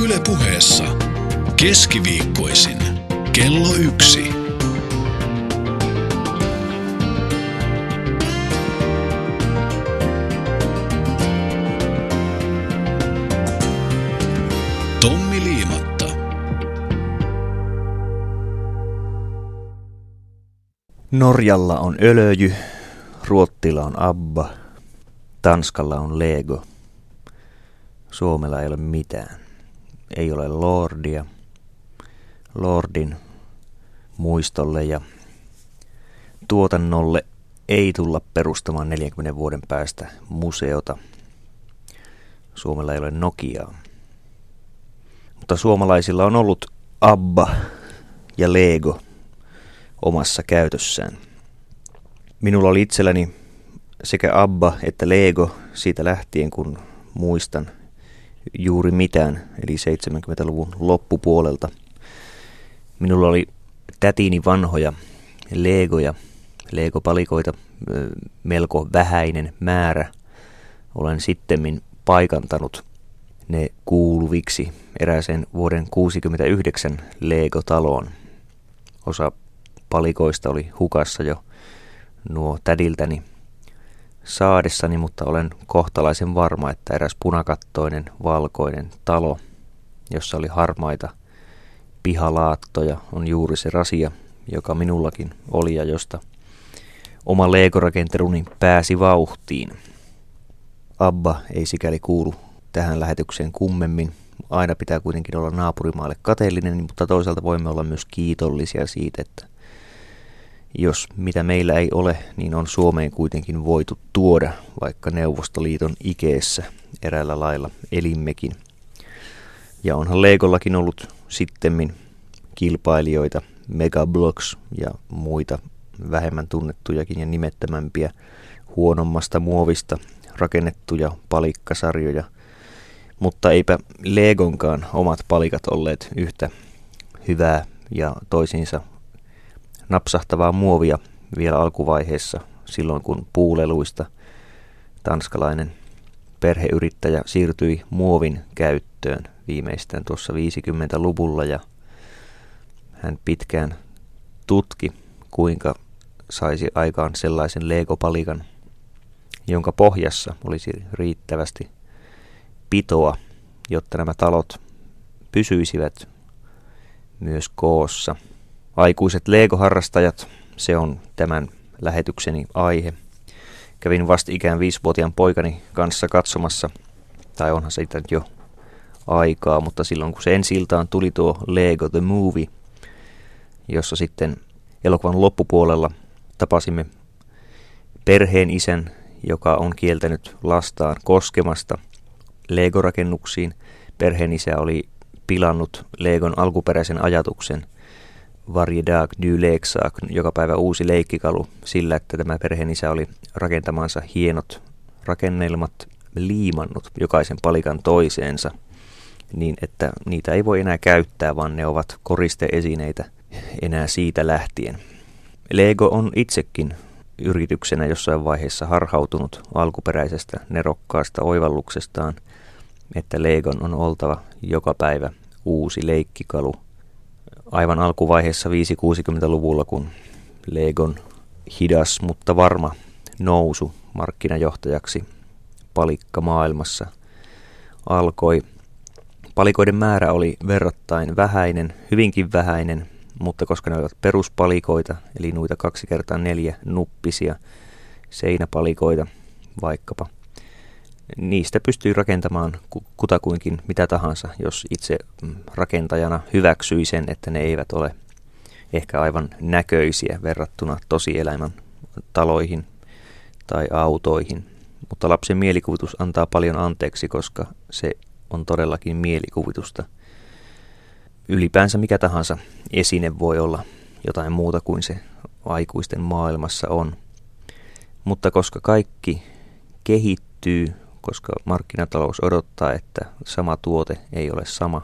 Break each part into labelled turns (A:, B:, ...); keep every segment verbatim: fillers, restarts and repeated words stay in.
A: Yle Puheessa keskiviikkoisin kello yksi. Tommi Liimatta.
B: Norjalla on Ölöjy, Ruotsilla on ABBA, Tanskalla on Lego. Suomella ei ole mitään. Ei ole Lordia. Lordin muistolle ja tuotannolle ei tulla perustamaan neljänkymmenen vuoden päästä museota. Suomella ei ole Nokiaa. Mutta suomalaisilla on ollut ABBA ja Lego omassa käytössään. Minulla oli itselläni sekä ABBA että Lego siitä lähtien, kun muistan juuri mitään, eli seitsemänkymmentäluvun loppupuolelta. Minulla oli tätini vanhoja Legoja, Lego-palikoita, melko vähäinen määrä. Olen sittemmin paikantanut ne kuuluviksi erääseen vuoden kuusikymmentäyhdeksän Lego-taloon. Osa palikoista oli hukassa jo nuo tädiltäni saadessani, mutta olen kohtalaisen varma, että eräs punakattoinen valkoinen talo, jossa oli harmaita pihalaattoja, on juuri se rasia, joka minullakin oli ja josta oma Lego-rakenteluni pääsi vauhtiin. ABBA ei sikäli kuulu tähän lähetykseen kummemmin. Aina pitää kuitenkin olla naapurimaalle kateellinen, mutta toisaalta voimme olla myös kiitollisia siitä, että jos mitä meillä ei ole, niin on Suomeen kuitenkin voitu tuoda, vaikka Neuvostoliiton ikeessä eräällä lailla elimmekin. Ja onhan Legollakin ollut sittemmin kilpailijoita, Megablocks ja muita vähemmän tunnettujakin ja nimettömämpiä huonommasta muovista rakennettuja palikkasarjoja. Mutta eipä Legonkaan omat palikat olleet yhtä hyvää ja toisiinsa napsahtavaa muovia vielä alkuvaiheessa, silloin kun puuleluista tanskalainen perheyrittäjä siirtyi muovin käyttöön viimeistään tuossa viisikymmentäluvulla, ja hän pitkään tutki, kuinka saisi aikaan sellaisen Lego-palikan, jonka pohjassa olisi riittävästi pitoa, jotta nämä talot pysyisivät myös koossa. Aikuiset Lego-harrastajat, se on tämän lähetykseni aihe. Kävin vastikään viisivuotiaan poikani kanssa katsomassa, tai onhan siitä nyt jo aikaa, mutta silloin kun se ensi iltaan tuli tuo Lego The Movie, jossa sitten elokuvan loppupuolella tapasimme perheen isän, joka on kieltänyt lastaan koskemasta Lego-rakennuksiin. Perheen isä oli pilannut Legon alkuperäisen ajatuksen Varje dag ny leksak, joka päivä uusi leikkikalu, sillä että tämä perheenisä oli rakentamansa hienot rakennelmat liimannut jokaisen palikan toiseensa, niin että niitä ei voi enää käyttää, vaan ne ovat koristeesineitä enää siitä lähtien. Lego on itsekin yrityksenä jossain vaiheessa harhautunut alkuperäisestä nerokkaasta oivalluksestaan, että Legon on oltava joka päivä uusi leikkikalu. Aivan alkuvaiheessa viisikymmentä-kuusikymmentäluvulla, kun Legon hidas, mutta varma nousu markkinajohtajaksi palikkamaailmassa alkoi. Palikoiden määrä oli verrattain vähäinen, hyvinkin vähäinen, mutta koska ne olivat peruspalikoita, eli noita kaksi kertaa neljä nuppisia seinäpalikoita vaikkapa, niistä pystyi rakentamaan kutakuinkin mitä tahansa, jos itse rakentajana hyväksyi sen, että ne eivät ole ehkä aivan näköisiä verrattuna tosielämän taloihin tai autoihin. Mutta lapsen mielikuvitus antaa paljon anteeksi, koska se on todellakin mielikuvitusta. Ylipäänsä mikä tahansa esine voi olla jotain muuta kuin se aikuisten maailmassa on. Mutta koska kaikki kehittyy, koska markkinatalous odottaa, että sama tuote ei ole sama,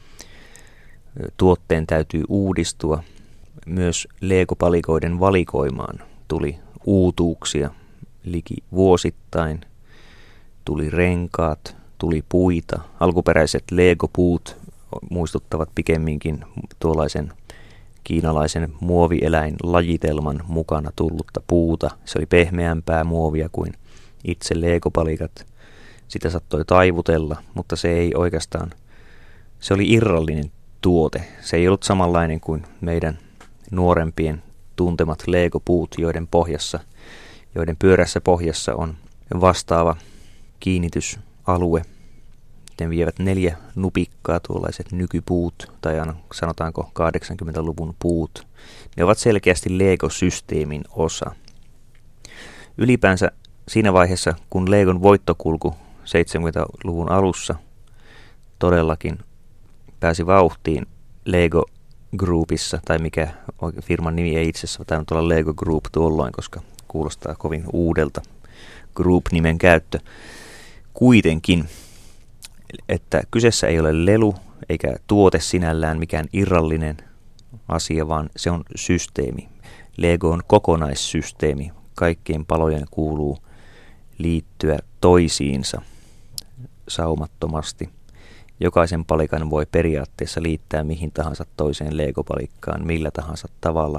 B: tuotteen täytyy uudistua. Myös Lego-palikoiden valikoimaan tuli uutuuksia liki vuosittain. Tuli renkaat, tuli puita. Alkuperäiset Lego-puut muistuttavat pikemminkin tuollaisen kiinalaisen muovieläinlajitelman mukana tullutta puuta. Se oli pehmeämpää muovia kuin itse Lego-palikat. Sitä saattoi taivutella, mutta se ei oikeastaan, se oli irrallinen tuote. Se ei ollut samanlainen kuin meidän nuorempien tuntemat Lego-puut, joiden pohjassa, joiden pyörässä pohjassa on vastaava kiinnitysalue. Ne vievät neljä nupikkaa, tuollaiset nykypuut, tai sanotaanko kahdeksankymmentäluvun puut. Ne ovat selkeästi Lego-systeemin osa. Ylipäänsä siinä vaiheessa, kun Legon voittokulku seitsemänkymmentäluvun alussa todellakin pääsi vauhtiin Lego Groupissa, tai mikä firman nimi ei itse asiassa tainnut olla Lego Group tuolloin, koska kuulostaa kovin uudelta Group-nimen käyttö. Kuitenkin, että kyseessä ei ole lelu eikä tuote sinällään mikään irrallinen asia, vaan se on systeemi. Lego on kokonaissysteemi. Kaikkien palojen kuuluu liittyä toisiinsa saumattomasti. Jokaisen palikan voi periaatteessa liittää mihin tahansa toiseen Lego-palikkaan, millä tahansa tavalla.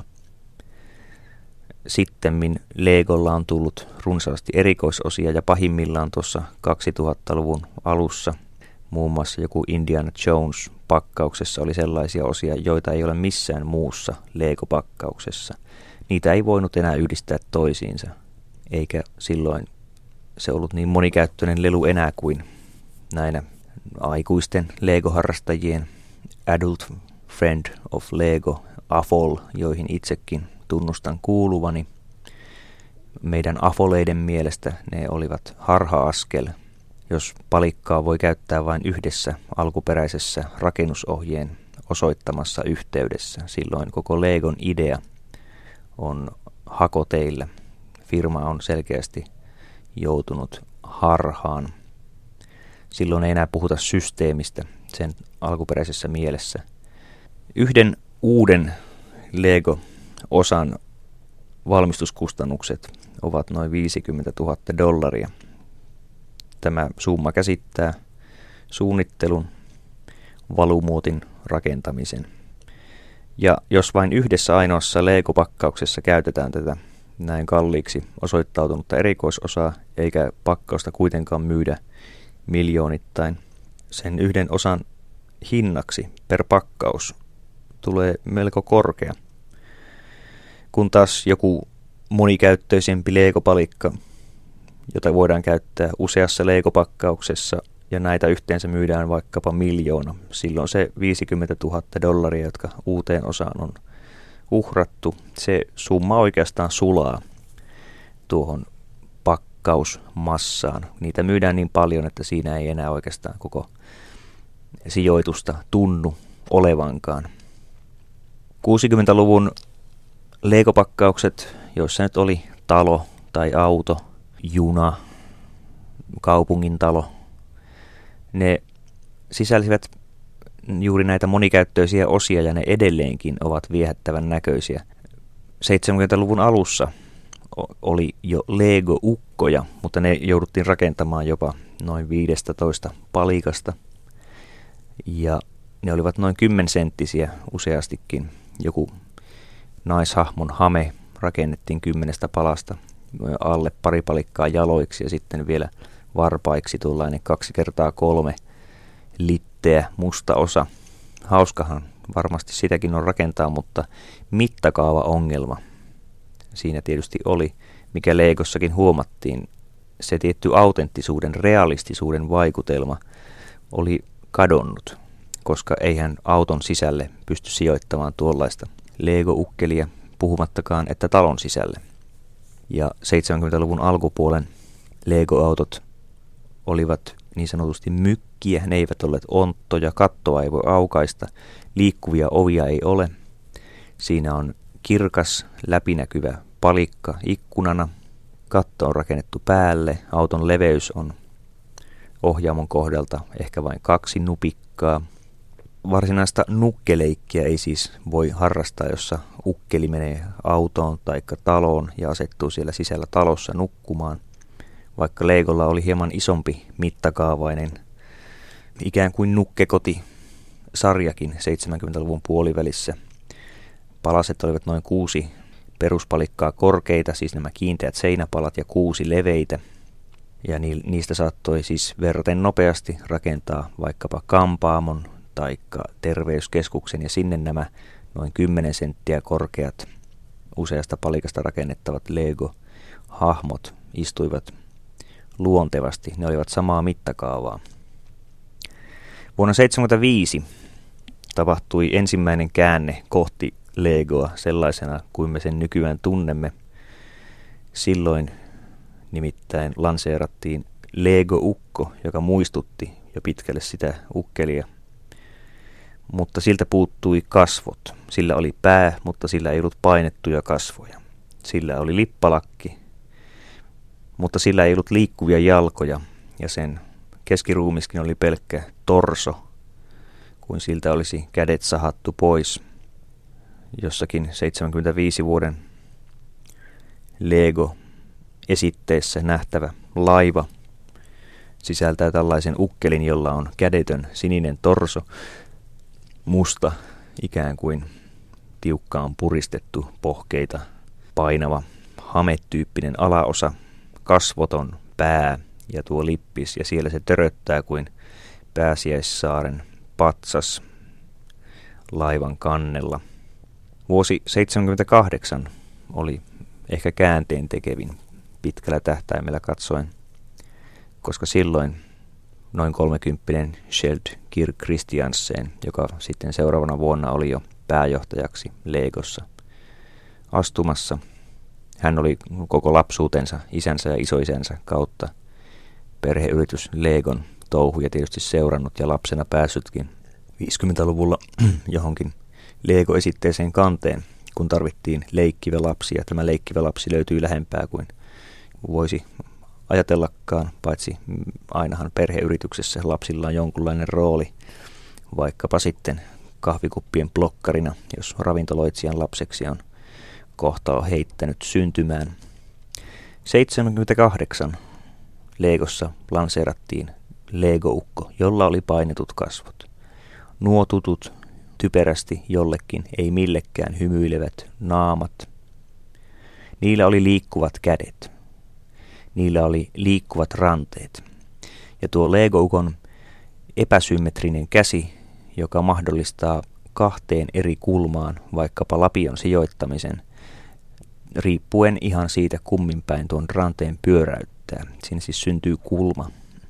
B: Sittemmin Legolla on tullut runsaasti erikoisosia ja pahimmillaan tuossa kaksituhattaluvun alussa muun muassa joku Indiana Jones pakkauksessa oli sellaisia osia, joita ei ole missään muussa Lego-pakkauksessa. Niitä ei voinut enää yhdistää toisiinsa, eikä silloin se ollut niin monikäyttöinen lelu enää kuin näinä aikuisten Lego-harrastajien Adult Friend of Lego, A F O L, joihin itsekin tunnustan kuuluvani. Meidän afoleiden mielestä ne olivat harha-askel, jos palikkaa voi käyttää vain yhdessä alkuperäisessä rakennusohjeen osoittamassa yhteydessä. Silloin koko Legon idea on hakoteillä. Firma on selkeästi joutunut harhaan. Silloin ei enää puhuta systeemistä sen alkuperäisessä mielessä. Yhden uuden Lego-osan valmistuskustannukset ovat noin viisikymmentätuhatta dollaria. Tämä summa käsittää suunnittelun, valumuotin rakentamisen. Ja jos vain yhdessä ainoassa Lego-pakkauksessa käytetään tätä näin kalliiksi osoittautunutta erikoisosaa, eikä pakkausta kuitenkaan myydä miljoonittain, sen yhden osan hinnaksi per pakkaus tulee melko korkea. Kun taas joku monikäyttöisempi Lego-palikka, jota voidaan käyttää useassa Lego-pakkauksessa, ja näitä yhteensä myydään vaikkapa miljoona, silloin se viisikymmentätuhatta dollaria, jotka uuteen osaan on uhrattu, se summa oikeastaan sulaa tuohon pakkausmassaan. Niitä myydään niin paljon, että siinä ei enää oikeastaan koko sijoitusta tunnu olevankaan. kuusikymmentäluvun Lego-pakkaukset, joissa nyt oli talo tai auto, juna, kaupungin talo, ne sisälsivät juuri näitä monikäyttöisiä osia ja ne edelleenkin ovat viehättävän näköisiä. seitsemänkymmentäluvun alussa oli jo Lego-ukkoja, mutta ne jouduttiin rakentamaan jopa noin viisitoista palikasta. Ja ne olivat noin kymmensenttisiä useastikin. Joku naishahmon hame rakennettiin kymmenestä palasta alle pari palikkaa jaloiksi ja sitten vielä varpaiksi tuollainen kaksi kertaa kolme litteä musta osa. Hauskahan varmasti sitäkin on rakentaa, mutta mittakaava ongelma siinä tietysti oli, mikä Legossakin huomattiin. Se tietty autenttisuuden, realistisuuden vaikutelma oli kadonnut, koska eihän auton sisälle pysty sijoittamaan tuollaista Lego-ukkelia, puhumattakaan että talon sisälle. Ja seitsemänkymmentäluvun alkupuolen Lego-autot olivat niin sanotusti mykkiä, ne eivät olleet onttoja, kattoa ei voi aukaista, liikkuvia ovia ei ole. Siinä on kirkas, läpinäkyvä palikka ikkunana, katto on rakennettu päälle, auton leveys on ohjaamon kohdalta ehkä vain kaksi nupikkaa. Varsinaista nukkeleikkiä ei siis voi harrastaa, jossa ukkeli menee autoon tai taloon ja asettuu siellä sisällä talossa nukkumaan. Vaikka Legolla oli hieman isompi mittakaavainen ikään kuin nukkekoti sarjakin seitsemänkymmentäluvun puolivälissä. Palaset olivat noin kuusi peruspalikkaa korkeita, siis nämä kiinteät seinäpalat, ja kuusi leveitä. Ja niistä saattoi siis verraten nopeasti rakentaa vaikkapa kampaamon tai terveyskeskuksen, ja sinne nämä noin kymmenen senttiä korkeat useasta palikasta rakennettavat Lego-hahmot istuivat luontevasti. Ne olivat samaa mittakaavaa. Vuonna tuhatyhdeksänsataaseitsemänkymmentäviisi tapahtui ensimmäinen käänne kohti Legoa sellaisena kuin me sen nykyään tunnemme. Silloin nimittäin lanseerattiin Lego-ukko, joka muistutti jo pitkälle sitä ukkelia. Mutta siltä puuttui kasvot. Sillä oli pää, mutta sillä ei ollut painettuja kasvoja. Sillä oli lippalakki, mutta sillä ei ollut liikkuvia jalkoja, ja sen keskiruumiskin oli pelkkä torso, kuin siltä olisi kädet sahattu pois. Jossakin seitsemänkymmentäviisi vuoden Lego-esitteessä nähtävä laiva sisältää tällaisen ukkelin, jolla on kädetön sininen torso, musta ikään kuin tiukkaan puristettu pohkeita painava hametyyppinen alaosa, kasvoton pää ja tuo lippis, ja siellä se töröttää kuin Pääsiäissaaren patsas laivan kannella. Vuosi seitsemänkymmentäkahdeksan oli ehkä käänteen tekevin pitkällä tähtäimellä katsoen, koska silloin noin kolmekymppinen Skjeld Kirk Christiansen, joka sitten seuraavana vuonna oli jo pääjohtajaksi Legossa astumassa. Hän oli koko lapsuutensa isänsä ja isoisänsä kautta perheyritys Legon touhuja tietysti seurannut ja lapsena päässytkin viisikymmentäluvulla johonkin Lego-esitteeseen kanteen, kun tarvittiin leikkivä lapsi, ja tämä leikkivä lapsi löytyy lähempää kuin voisi ajatellakaan, paitsi ainahan perheyrityksessä lapsilla on jonkunlainen rooli, vaikkapa sitten kahvikuppien blokkarina, jos ravintoloitsijan lapseksi on kohtalo heittänyt syntymään. seitsemänkymmentäkahdeksan Legossa lanseerattiin Lego-ukko, jolla oli painetut kasvot. Nuo tutut, typerästi jollekin, ei millekään hymyilevät naamat. Niillä oli liikkuvat kädet. Niillä oli liikkuvat ranteet. Ja tuo Lego-ukon epäsymmetrinen käsi, joka mahdollistaa kahteen eri kulmaan vaikkapa lapion sijoittamisen, riippuen ihan siitä kummin päin tuon ranteen pyöräyttää. Siinä siis syntyy kulma,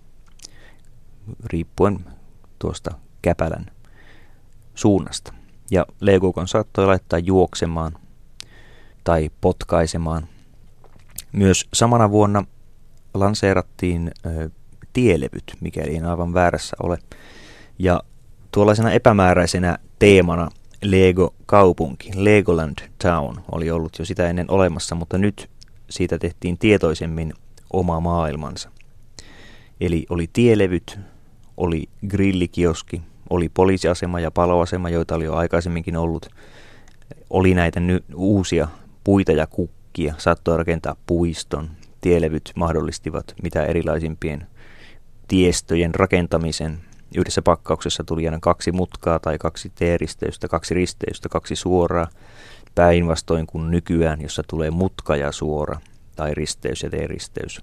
B: riippuen tuosta käpälän suunnasta. Ja Lego-ukon saattoi laittaa juoksemaan tai potkaisemaan. Myös samana vuonna lanseerattiin ö, tielevyt, mikäli en aivan väärässä ole. Ja tuollaisena epämääräisenä teemana Lego-kaupunki, Legoland Town, oli ollut jo sitä ennen olemassa, mutta nyt siitä tehtiin tietoisemmin oma maailmansa. Eli oli tielevyt, oli grillikioski, oli poliisiasema ja paloasema, joita oli jo aikaisemminkin ollut. Oli näitä ny- uusia puita ja kukkia, saattoi rakentaa puiston. Tielevyt mahdollistivat mitä erilaisimpien tiestöjen rakentamisen. Yhdessä pakkauksessa tuli aina kaksi mutkaa tai kaksi T-risteystä, kaksi risteystä, kaksi suoraa. Päinvastoin kuin nykyään, jossa tulee mutka ja suora tai risteys ja T-risteys.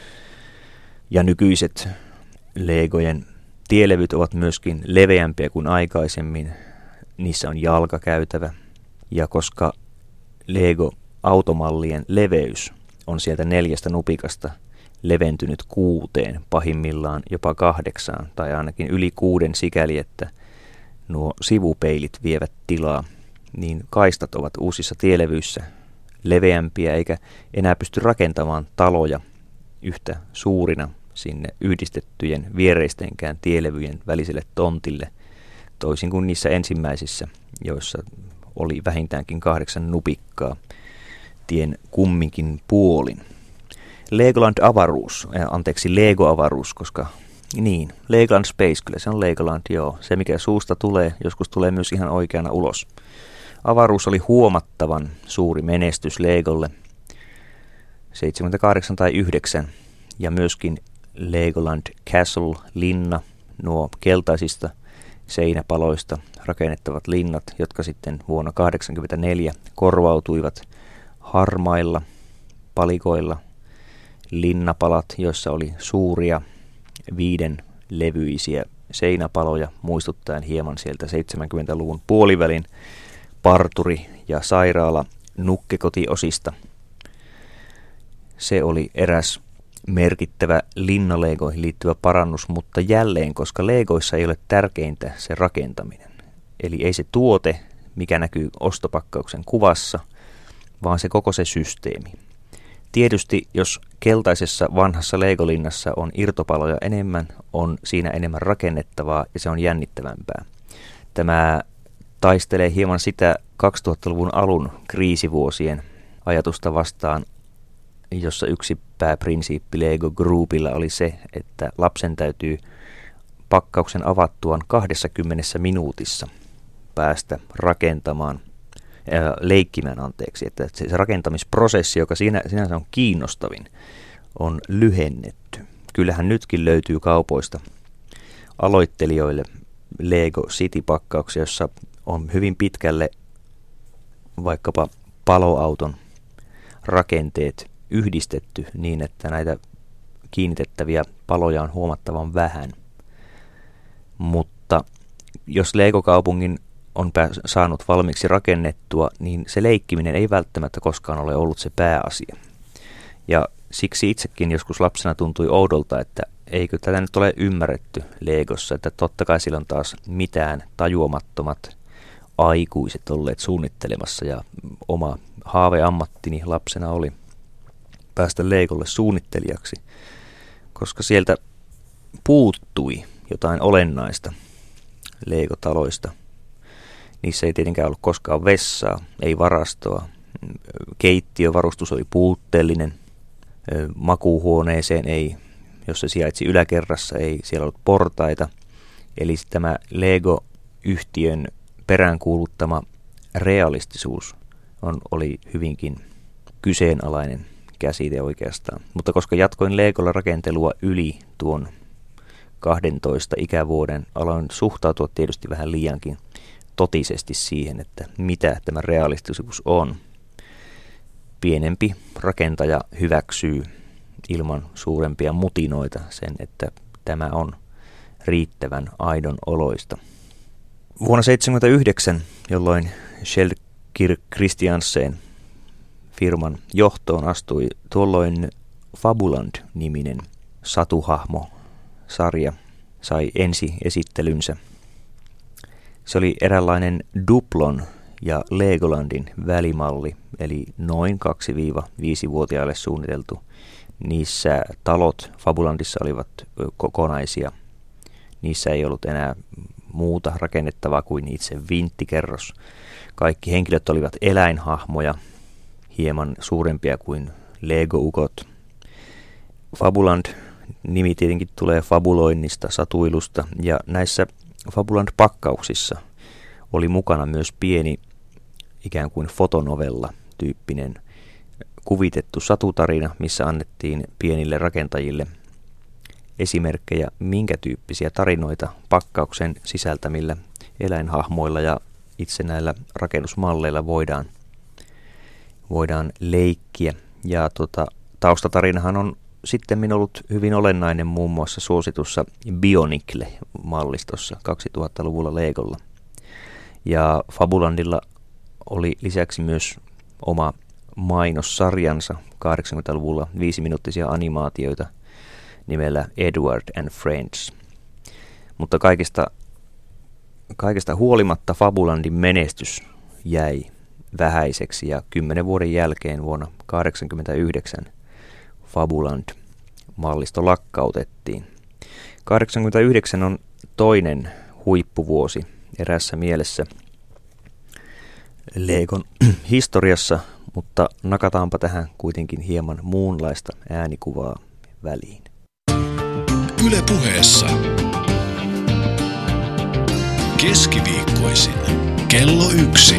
B: Ja nykyiset Legojen tielevyt ovat myöskin leveämpiä kuin aikaisemmin. Niissä on jalkakäytävä. Ja koska Lego-automallien leveys on sieltä neljästä nupikasta leventynyt kuuteen, pahimmillaan jopa kahdeksaan, tai ainakin yli kuuden sikäli, että nuo sivupeilit vievät tilaa, niin kaistat ovat uusissa tielevyissä leveämpiä, eikä enää pysty rakentamaan taloja yhtä suurina sinne yhdistettyjen viereistenkään tielevyjen väliselle tontille, toisin kuin niissä ensimmäisissä, joissa oli vähintäänkin kahdeksan nupikkaa tien kumminkin puolin. Legoland-avaruus, äh, anteeksi Lego-avaruus, koska niin, Legoland Space, kyllä se on Legoland, joo. Se mikä suusta tulee, joskus tulee myös ihan oikeana ulos. Avaruus oli huomattavan suuri menestys Legolle, seitsemänkymmentäkahdeksan tai yhdeksän, ja myöskin Legoland Castle, linna, nuo keltaisista seinäpaloista rakennettavat linnat, jotka sitten vuonna tuhatyhdeksänsataakahdeksankymmentäneljä korvautuivat harmailla palikoilla linnapalat, joissa oli suuria viiden levyisiä seinäpaloja, muistuttaen hieman sieltä seitsemänkymmentäluvun puolivälin parturi- ja sairaala nukkekotiosista. Se oli eräs merkittävä linnalegoihin liittyvä parannus, mutta jälleen, koska legoissa ei ole tärkeintä se rakentaminen. Eli ei se tuote, mikä näkyy ostopakkauksen kuvassa, vaan se koko se systeemi. Tietysti, jos keltaisessa vanhassa Lego-linnassa on irtopaloja enemmän, on siinä enemmän rakennettavaa ja se on jännittävämpää. Tämä taistelee hieman sitä kaksituhattaluvun alun kriisivuosien ajatusta vastaan, jossa yksi pääprinsiippi Lego Groupilla oli se, että lapsen täytyy pakkauksen avattuaan kaksikymmentä minuutissa päästä rakentamaan, ää, leikkimään anteeksi, että se rakentamisprosessi, joka siinä, sinänsä on kiinnostavin, on lyhennetty. Kyllähän nytkin löytyy kaupoista aloittelijoille Lego City-pakkauksia, jossa on hyvin pitkälle vaikkapa paloauton rakenteet yhdistetty niin, että näitä kiinnitettäviä paloja on huomattavan vähän. Mutta jos Lego-kaupungin on saanut valmiiksi rakennettua, niin se leikkiminen ei välttämättä koskaan ole ollut se pääasia. Ja siksi itsekin joskus lapsena tuntui oudolta, että eikö tätä nyt ole ymmärretty Legossa, että totta kai sillä on taas mitään tajuamattomat aikuiset olleet suunnittelemassa, ja oma haaveammattini lapsena oli päästä Legolle suunnittelijaksi, koska sieltä puuttui jotain olennaista Lego-taloista. Niissä ei tietenkään ollut koskaan vessaa, ei varastoa, keittiövarustus oli puutteellinen, makuuhuoneeseen ei, jos se sijaitsi yläkerrassa, ei siellä ollut portaita. Eli tämä Lego-yhtiön peräänkuuluttama realistisuus on, oli hyvinkin kyseenalainen käsite oikeastaan. Mutta koska jatkoin Legolla rakentelua yli tuon kahdentoista ikävuoden, aloin suhtautua tietysti vähän liiankin totisesti siihen, että mitä tämä realistisuus on. Pienempi rakentaja hyväksyy ilman suurempia mutinoita sen, että tämä on riittävän aidon oloista. Vuonna tuhatyhdeksänsataaseitsemänkymmentäyhdeksän, jolloin Kjell Kirk Christiansen firman johtoon astui tuolloin Fabuland-niminen satuhahmo-sarja, sai ensi esittelynsä. Se oli eräänlainen Duplon ja Legolandin välimalli, eli noin kaksi-viisivuotiaille suunniteltu. Niissä talot Fabulandissa olivat kokonaisia. Niissä ei ollut enää muuta rakennettavaa kuin itse vinttikerros. Kaikki henkilöt olivat eläinhahmoja, hieman suurempia kuin Lego-ukot. Fabuland-nimi tietenkin tulee fabuloinnista, satuilusta, ja näissä Fabuland-pakkauksissa oli mukana myös pieni ikään kuin fotonovella-tyyppinen kuvitettu satutarina, missä annettiin pienille rakentajille esimerkkejä, minkä tyyppisiä tarinoita pakkauksen sisältämillä eläinhahmoilla ja itse näillä rakennusmalleilla voidaan, voidaan leikkiä. Ja tota, taustatarinahan on sitten ollut hyvin olennainen muun muassa suositussa Bionicle-mallistossa kaksituhattaluvulla Legolla. Ja Fabulandilla oli lisäksi myös oma mainossarjansa kahdeksankymmentäluvulla viisiminuuttisia animaatioita nimellä Edward and Friends. Mutta kaikista, kaikista huolimatta Fabulandin menestys jäi vähäiseksi, ja kymmenen vuoden jälkeen vuonna tuhatyhdeksänsataakahdeksankymmentäyhdeksän Fabuland-mallisto lakkautettiin. kahdeksankymmentäyhdeksän on toinen huippuvuosi eräässä mielessä Legon historiassa, mutta nakataanpa tähän kuitenkin hieman muunlaista äänikuvaa väliin.
A: Yle Puheessa. Keskiviikkoisin kello yksi.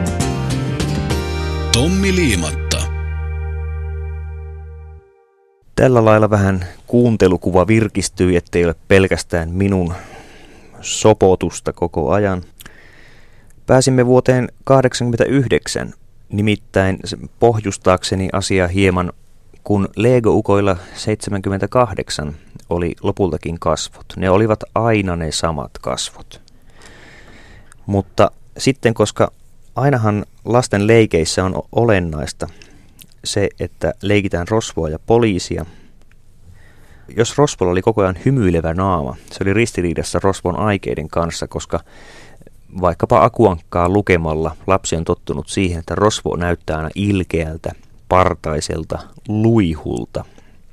A: Tommi Liimatta.
B: Tällä lailla vähän kuuntelukuva virkistyi, ettei ole pelkästään minun sopotusta koko ajan. Pääsimme vuoteen kahdeksankymmentäyhdeksän, nimittäin pohjustaakseni asiaa hieman, kun Lego-ukoilla seitsemänkymmentäkahdeksan oli lopultakin kasvot. Ne olivat aina ne samat kasvot. Mutta sitten, koska ainahan lasten leikeissä on olennaista se, että leikitään rosvoa ja poliisia. Jos rosvolla oli koko ajan hymyilevä naama, se oli ristiriidassa rosvon aikeiden kanssa, koska vaikkapa akuankkaa lukemalla lapsi on tottunut siihen, että rosvo näyttää aina ilkeältä, partaiselta, luihulta.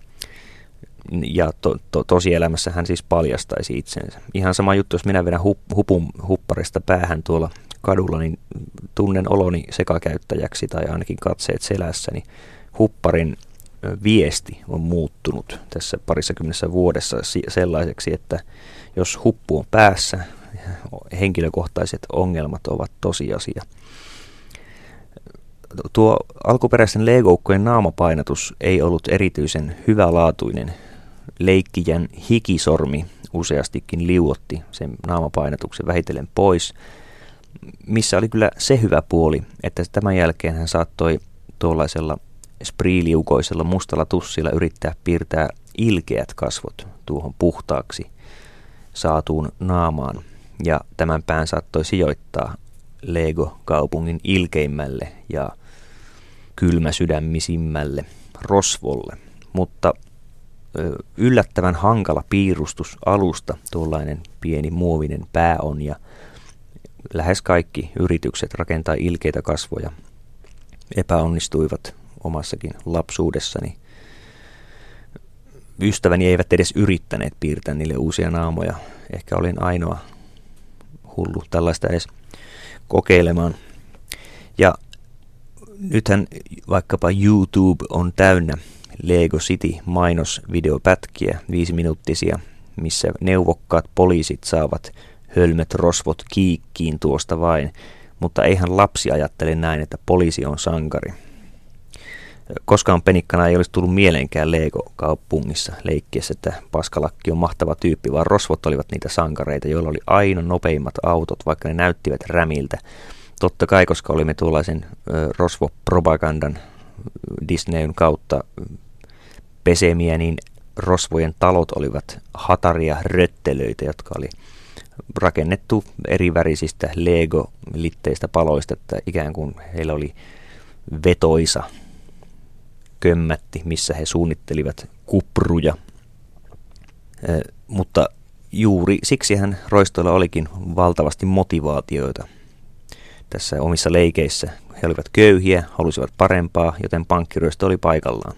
B: Ja to, to, tosielämässä hän siis paljastaisi itsensä. Ihan sama juttu, jos minä vedän hu, hupun hupparista päähän tuolla kadulla, niin tunnen oloni sekakäyttäjäksi tai ainakin katseet selässä, niin hupparin viesti on muuttunut tässä parissakymmenessä vuodessa sellaiseksi, että jos huppu on päässä, henkilökohtaiset ongelmat ovat tosiasia. Tuo alkuperäisen Lego-ukkojen naamapainatus ei ollut erityisen hyvälaatuinen. Leikkijän hikisormi useastikin liuotti sen naamapainatuksen vähitellen pois, missä oli kyllä se hyvä puoli, että tämän jälkeen hän saattoi tuollaisella spriiliukoisella mustalla tussilla yrittää piirtää ilkeät kasvot tuohon puhtaaksi saatuun naamaan. Ja tämän pään saattoi sijoittaa Lego-kaupungin ilkeimmälle ja kylmäsydämisimmälle rosvolle. Mutta ö, yllättävän hankala piirustus alusta tuollainen pieni muovinen pää on, ja lähes kaikki yritykset rakentaa ilkeitä kasvoja epäonnistuivat omassakin lapsuudessani. Ystäväni eivät edes yrittäneet piirtää niille uusia naamoja. Ehkä olin ainoa hullu tällaista edes kokeilemaan. Ja nythän vaikkapa YouTube on täynnä Lego City mainosvideopätkiä, viisiminuuttisia, missä neuvokkaat poliisit saavat hölmöt rosvot kiikkiin tuosta vain, mutta eihän lapsi ajattele näin, että poliisi on sankari. Koskaan penikkana ei olisi tullut mieleenkään Lego-kaupungissa leikkiessä, että paskalakki on mahtava tyyppi, vaan rosvot olivat niitä sankareita, joilla oli aina nopeimmat autot, vaikka ne näyttivät rämiltä. Totta kai, koska olimme tuollaisen ö, rosvopropagandan Disneyn kautta pesemiä, niin rosvojen talot olivat hataria röttelöitä, jotka oli rakennettu erivärisistä Lego-litteistä paloista, että ikään kuin heillä oli vetoisa kömmätti, missä he suunnittelivat kupruja. E, mutta juuri siksihän roistoilla olikin valtavasti motivaatioita tässä omissa leikeissä. He olivat köyhiä, halusivat parempaa, joten pankkiryöstö oli paikallaan.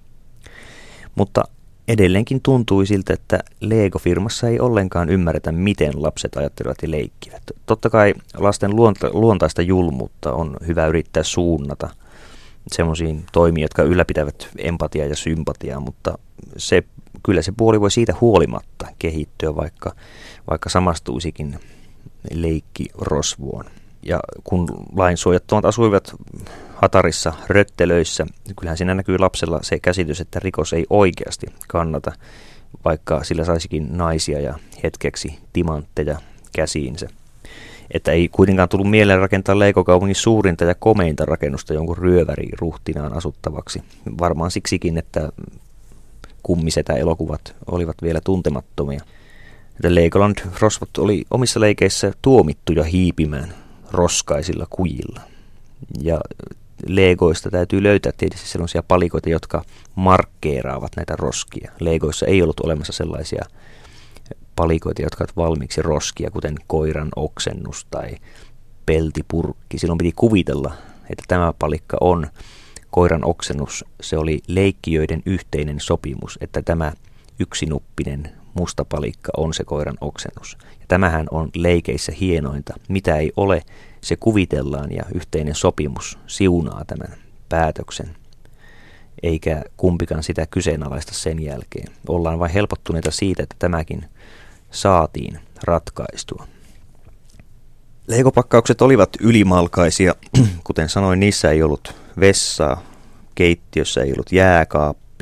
B: Mutta edelleenkin tuntui siltä, että Lego-firmassa ei ollenkaan ymmärretä, miten lapset ajattelevat ja leikkivät. Totta kai lasten luonta, luontaista julmuutta on hyvä yrittää suunnata semmoisiin toimiin, jotka ylläpitävät empatiaa ja sympatiaa, mutta se, kyllä se puoli voi siitä huolimatta kehittyä, vaikka, vaikka samastuisikin leikkirosvoon. Ja kun lainsuojattomat asuivat hatarissa röttelöissä, kyllähän siinä näkyy lapsella se käsitys, että rikos ei oikeasti kannata, vaikka sillä saisikin naisia ja hetkeksi timantteja käsiinsä. Että ei kuitenkaan tullut mieleen rakentaa Lego-kaupungin suurinta ja komeinta rakennusta jonkun ryöväri-ruhtinaan asuttavaksi. Varmaan siksikin, että kummisetä-elokuvat olivat vielä tuntemattomia. Että Legoland-rosvot oli omissa leikeissä tuomittuja hiipimään roskaisilla kujilla. Ja Legoista täytyy löytää tietysti sellaisia palikoita, jotka markkeeraavat näitä roskia. Legoissa ei ollut olemassa sellaisia palikoita, jotka ovat valmiiksi roskia, kuten koiran oksennus tai peltipurkki. Silloin piti kuvitella, että tämä palikka on koiran oksennus. Se oli leikkijöiden yhteinen sopimus, että tämä yksinuppinen musta palikka on se koiran oksennus. Ja tämähän on leikeissä hienointa. Mitä ei ole, se kuvitellaan ja yhteinen sopimus siunaa tämän päätöksen. Eikä kumpikaan sitä kyseenalaista sen jälkeen. Ollaan vain helpottuneita siitä, että tämäkin saatiin ratkaistua. Legopakkaukset olivat ylimalkaisia. Kuten sanoin, niissä ei ollut vessaa, keittiössä ei ollut jääkaappia,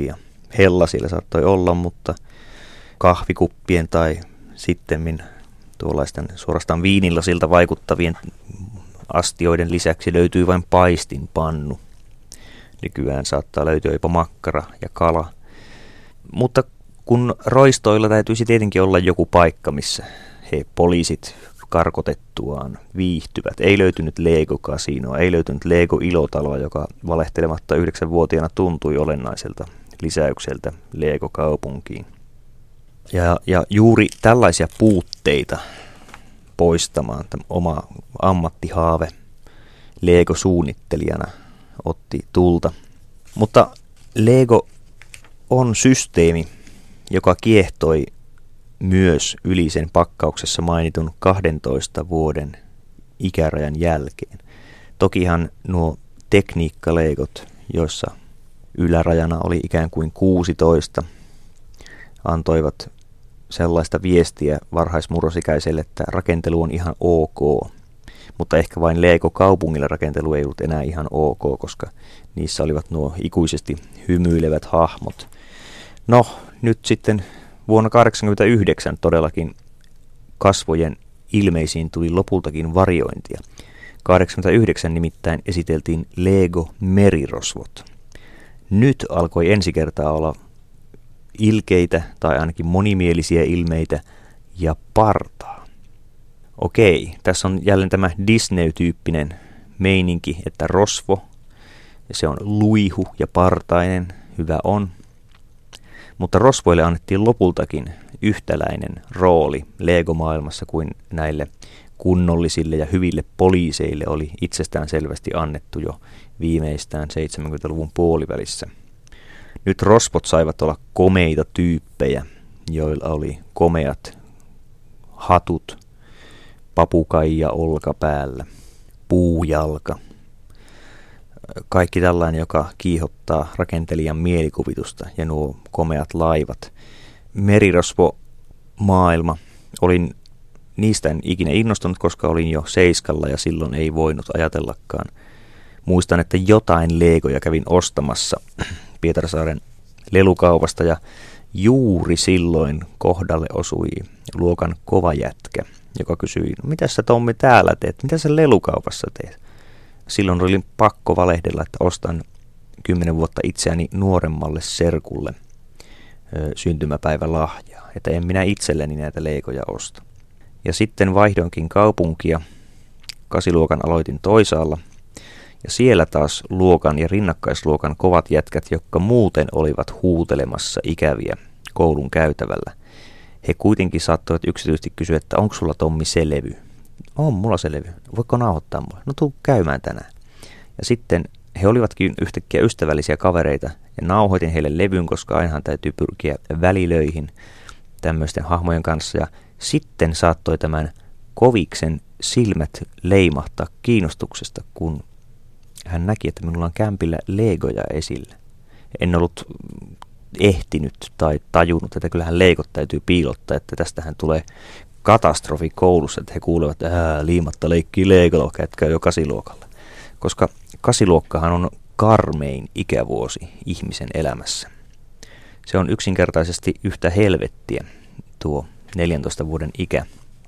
B: hella siellä saattoi olla, mutta kahvikuppien tai sittemmin tuollaisten suorastaan viinilasilta vaikuttavien astioiden lisäksi löytyy vain paistinpannu. Nykyään saattaa löytyä jopa makkara ja kala. Mutta kun roistoilla täytyisi tietenkin olla joku paikka, missä he poliisit karkotettuaan viihtyvät. Ei löytynyt Lego-kasinoa, ei löytynyt Lego-ilotaloa, joka valehtelematta yhdeksänvuotiaana tuntui olennaiselta lisäykseltä Lego-kaupunkiin. Ja, ja juuri tällaisia puutteita poistamaan tämä oma ammattihaave Lego-suunnittelijana otti tulta. Mutta Lego on systeemi, joka kiehtoi myös yli sen pakkauksessa mainitun kahdentoista vuoden ikärajan jälkeen. Tokihan nuo tekniikkalegot, joissa ylärajana oli ikään kuin kuusitoista, antoivat sellaista viestiä varhaismurrosikäiselle, että rakentelu on ihan ok. Mutta ehkä vain Lego-kaupungilla rakentelu ei ollut enää ihan ok, koska niissä olivat nuo ikuisesti hymyilevät hahmot. No, nyt sitten vuonna tuhatyhdeksänsataakahdeksankymmentäyhdeksän todellakin kasvojen ilmeisiin tuli lopultakin variointia. kahdeksankymmentäyhdeksän nimittäin esiteltiin Lego merirosvot. Nyt alkoi ensi kertaa olla ilkeitä tai ainakin monimielisiä ilmeitä ja partaa. Okei, tässä on jälleen tämä Disney-tyyppinen meininki, että rosvo, ja se on luihu ja partainen, hyvä on. Mutta rosvoille annettiin lopultakin yhtäläinen rooli Lego-maailmassa kuin näille kunnollisille ja hyville poliiseille oli itsestään selvästi annettu jo viimeistään seitsemänkymmentäluvun puolivälissä. Nyt rosvot saivat olla komeita tyyppejä, joilla oli komeat hatut, papukaija olkapäällä, puujalka. Kaikki tällainen, joka kiihottaa rakentelijan mielikuvitusta ja nuo komeat laivat. Merirosvo-maailma, olin niistä en ikinä innostunut, koska olin jo seiskalla ja silloin ei voinut ajatellakaan. Muistan, että jotain Legoja kävin ostamassa Pietarsaaren lelukaupasta ja juuri silloin kohdalle osui luokan kova jätkä, joka kysyi, no mitä sä Tommi täällä teet, mitä sä lelukaupassa teet? Silloin oli pakko valehdella, että ostan kymmenen vuotta itseäni nuoremmalle serkulle ö, syntymäpäivälahjaa, että en minä itselleni näitä Legoja osta. Ja sitten vaihdoinkin kaupunkia, kasiluokan aloitin toisaalla, ja siellä taas luokan ja rinnakkaisluokan kovat jätkät, jotka muuten olivat huutelemassa ikäviä koulun käytävällä. He kuitenkin saattoivat yksityisesti kysyä, että onko sulla Tommi se levy? On mulla se levy. Voitko nauhoittaa mulle? No tuu käymään tänään. Ja sitten he olivatkin yhtäkkiä ystävällisiä kavereita ja nauhoitin heille levyn, koska ainahan täytyy pyrkiä välilöihin tämmöisten hahmojen kanssa. Ja sitten saattoi tämän koviksen silmät leimahtaa kiinnostuksesta, kun hän näki, että minulla on kämpillä Legoja esillä. En ollut ehtinyt tai tajunnut, että kyllähän Legot täytyy piilottaa, että tästähän tulee katastrofi koulussa, että he kuulevat, että liimatta leikkii Legolla, kätkää jo kasiluokalla. Koska kasiluokkahan on karmein ikävuosi ihmisen elämässä. Se on yksinkertaisesti yhtä helvettiä, tuo neljäntoista vuoden ikä.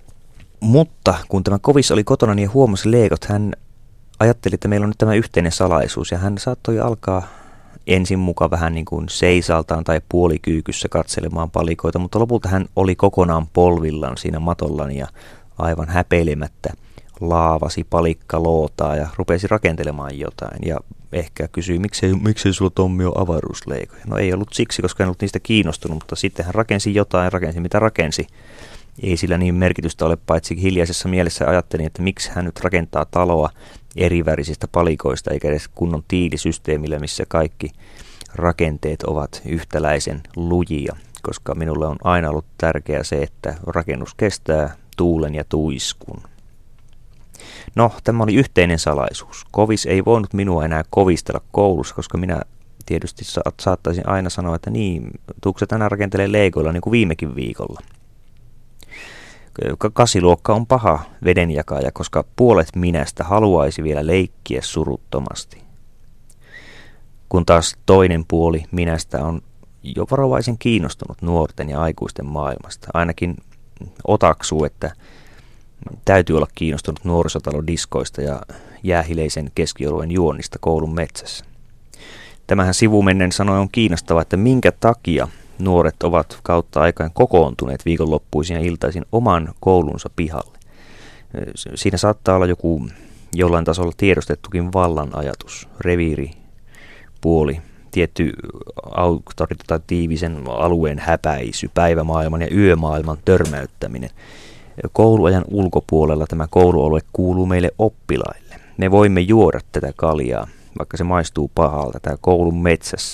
B: Mutta kun tämä kovis oli kotona niin huomasi Legot, hän ajatteli, että meillä on nyt tämä yhteinen salaisuus ja hän saattoi alkaa ensin mukaan vähän niin kuin seisaltaan tai puolikyykyssä katselemaan palikoita, mutta lopulta hän oli kokonaan polvillaan siinä matollaan ja aivan häpeilemättä laavasi palikkalootaa ja rupesi rakentelemaan jotain ja ehkä kysyi, miksei, miksei sulla Tommi ole avaruusleikoja. No ei ollut siksi, koska en ollut niistä kiinnostunut, mutta sitten hän rakensi jotain, rakensi mitä rakensi. Ei sillä niin merkitystä ole, paitsi hiljaisessa mielessä ajattelin, että miksi hän nyt rakentaa taloa erivärisistä palikoista eikä edes kunnon tiilisysteemillä, missä kaikki rakenteet ovat yhtäläisen lujia, koska minulle on aina ollut tärkeää se, että rakennus kestää tuulen ja tuiskun. No, tämä oli yhteinen salaisuus. Kovis ei voinut minua enää kovistella koulussa, koska minä tietysti sa- saattaisin aina sanoa, että niin, tuutko sä tänään rakentelemaan Legoilla niin kuin viimekin viikolla. Kasiluokka on paha vedenjakaja, koska puolet minästä haluaisi vielä leikkiä suruttomasti. Kun taas toinen puoli minästä on jo varovaisen kiinnostunut nuorten ja aikuisten maailmasta. Ainakin otaksuu, että täytyy olla kiinnostunut nuorisotalodiskoista ja jäähileisen keskioluen juonnista koulun metsässä. Tämähän sivumennen sanoen on kiinnostava, että minkä takia nuoret ovat kautta aikaan kokoontuneet viikonloppuisin ja iltaisin oman koulunsa pihalle. Siinä saattaa olla joku jollain tasolla tiedostettukin vallan ajatus, reviiri, puoli, tietty auktoritatiivisen alueen häpäisy, päivämaailman ja yömaailman törmäyttäminen. Kouluajan ulkopuolella tämä koulualue kuuluu meille oppilaille. Me voimme juoda tätä kaljaa, vaikka se maistuu pahalta, tää koulun metsässä.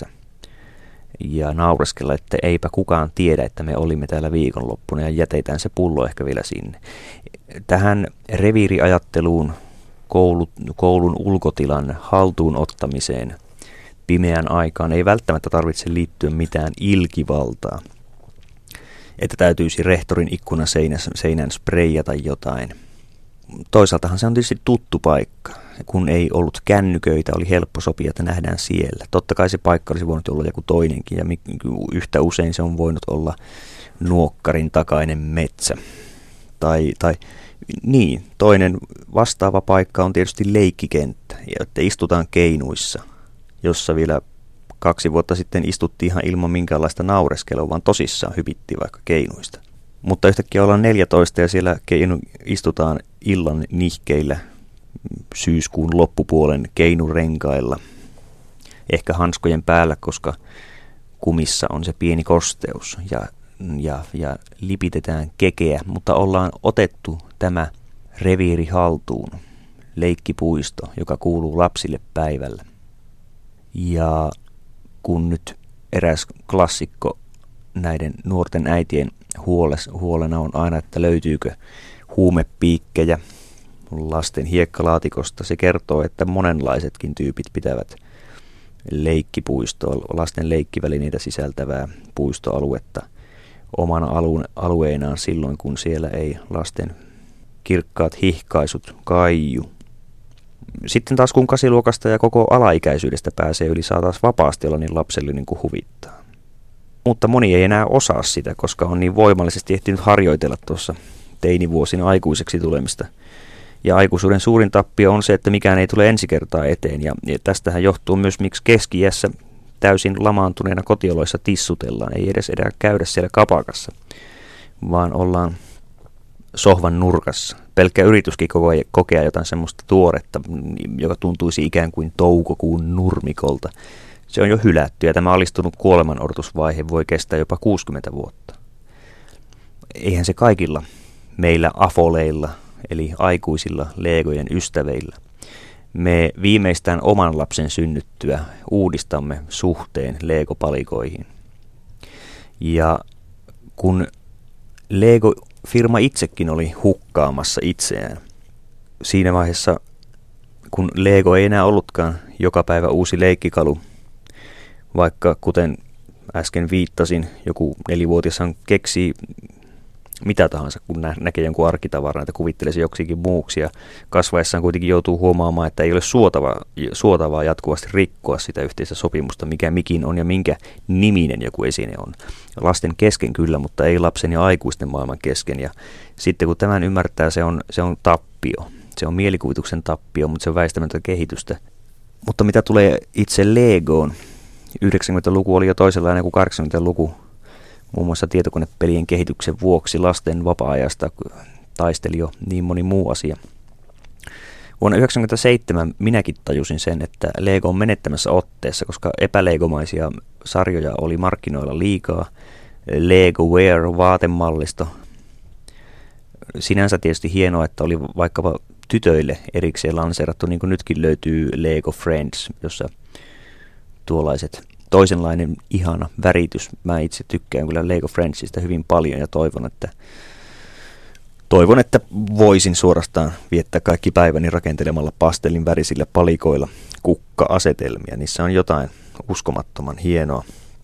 B: Ja naureskella, että eipä kukaan tiedä, että me olimme täällä viikonloppuna ja jätetään se pullo ehkä vielä sinne. Tähän reviiriajatteluun, koulu, koulun ulkotilan haltuun ottamiseen pimeän aikaan ei välttämättä tarvitse liittyä mitään ilkivaltaa. Että täytyisi rehtorin ikkunan seinän spreijata jotain. Toisaaltahan se on tietysti tuttu paikka. Kun ei ollut kännyköitä, oli helppo sopia, että nähdään siellä. Totta kai se paikka olisi voinut olla joku toinenkin, ja yhtä usein se on voinut olla nuokkarin takainen metsä. Tai, tai niin, toinen vastaava paikka on tietysti leikkikenttä, ja että istutaan keinuissa, jossa vielä kaksi vuotta sitten istuttiin ihan ilman minkäänlaista naureskelua, vaan tosissaan hypittiin vaikka keinuista. Mutta yhtäkkiä ollaan neljätoista ja siellä keinu, istutaan illan nihkeillä syyskuun loppupuolen keinurenkailla. Ehkä hanskojen päällä, koska kumissa on se pieni kosteus ja, ja, ja lipitetään kekeä, mutta ollaan otettu tämä reviiri haltuun, leikkipuisto, joka kuuluu lapsille päivällä. Ja kun nyt eräs klassikko näiden nuorten äitien huoles, huolena on aina, että löytyykö huumepiikkejä lasten hiekkalaatikosta, se kertoo, että monenlaisetkin tyypit pitävät leikkipuistoa, lasten leikkivälineitä sisältävää puistoaluetta omana alue, alueenaan silloin, kun siellä ei lasten kirkkaat hihkaisut kaiju. Sitten taas kun kasiluokasta ja koko alaikäisyydestä pääsee yli, saa taas vapaasti olla niin lapsellinen kuin huvittaa. Mutta moni ei enää osaa sitä, koska on niin voimallisesti ehtinyt harjoitella tuossa teinivuosina aikuiseksi tulemista. Ja aikuisuuden suurin tappio on se, että mikään ei tule ensi kertaa eteen. Ja, ja tästähän johtuu myös, miksi keski-iässä täysin lamaantuneena kotioloissa tissutellaan. Ei edes edä käydä siellä kapakassa, vaan ollaan sohvan nurkassa. Pelkkä yrityskin kokea jotain semmoista tuoretta, joka tuntuisi ikään kuin toukokuun nurmikolta. Se on jo hylätty ja tämä alistunut kuolemanortusvaihe voi kestää jopa kuusikymmentä vuotta. Eihän se kaikilla meillä afoleilla, eli aikuisilla legojen ystäveillä. Me viimeistään oman lapsen synnyttyä uudistamme suhteen legopalikoihin. Ja kun Lego-firma itsekin oli hukkaamassa itseään, siinä vaiheessa kun Lego ei enää ollutkaan joka päivä uusi leikkikalu, vaikka kuten äsken viittasin, joku nelivuotiashan keksii mitä tahansa, kun nä- näkee jonkun arkitavaran, että kuvittelee se joksikin muuksi ja kasvaessaan kuitenkin joutuu huomaamaan, että ei ole suotavaa, suotavaa jatkuvasti rikkoa sitä yhteistä sopimusta, mikä mikin on ja minkä niminen joku esine on. Lasten kesken kyllä, mutta ei lapsen ja aikuisten maailman kesken. Ja sitten kun tämän ymmärtää, se on, se on tappio. Se on mielikuvituksen tappio, mutta se on väistämätöntä kehitystä. Mutta mitä tulee itse Legoon, yhdeksänkymmentäluku oli jo toisenlainen kuin kahdeksankymmentäluku. Muun muassa tietokonepelien kehityksen vuoksi lasten vapaa-ajasta taisteli jo niin moni muu asia. Vuonna yhdeksänkymmentäseitsemän minäkin tajusin sen, että Lego on menettämässä otteessa, koska epälegomaisia sarjoja oli markkinoilla liikaa. Legoware vaatemallisto. Sinänsä tietysti hienoa, että oli vaikkapa tytöille erikseen lanseerattu, niin kuin nytkin löytyy Lego Friends, jossa tuollaiset toisenlainen ihana väritys. Mä itse tykkään kyllä Lego Friendsistä hyvin paljon ja toivon, että toivon, että voisin suorastaan viettää kaikki päiväni rakentelemalla pastellin värisillä palikoilla kukka-asetelmia. Niissä on jotain uskomattoman hienoa.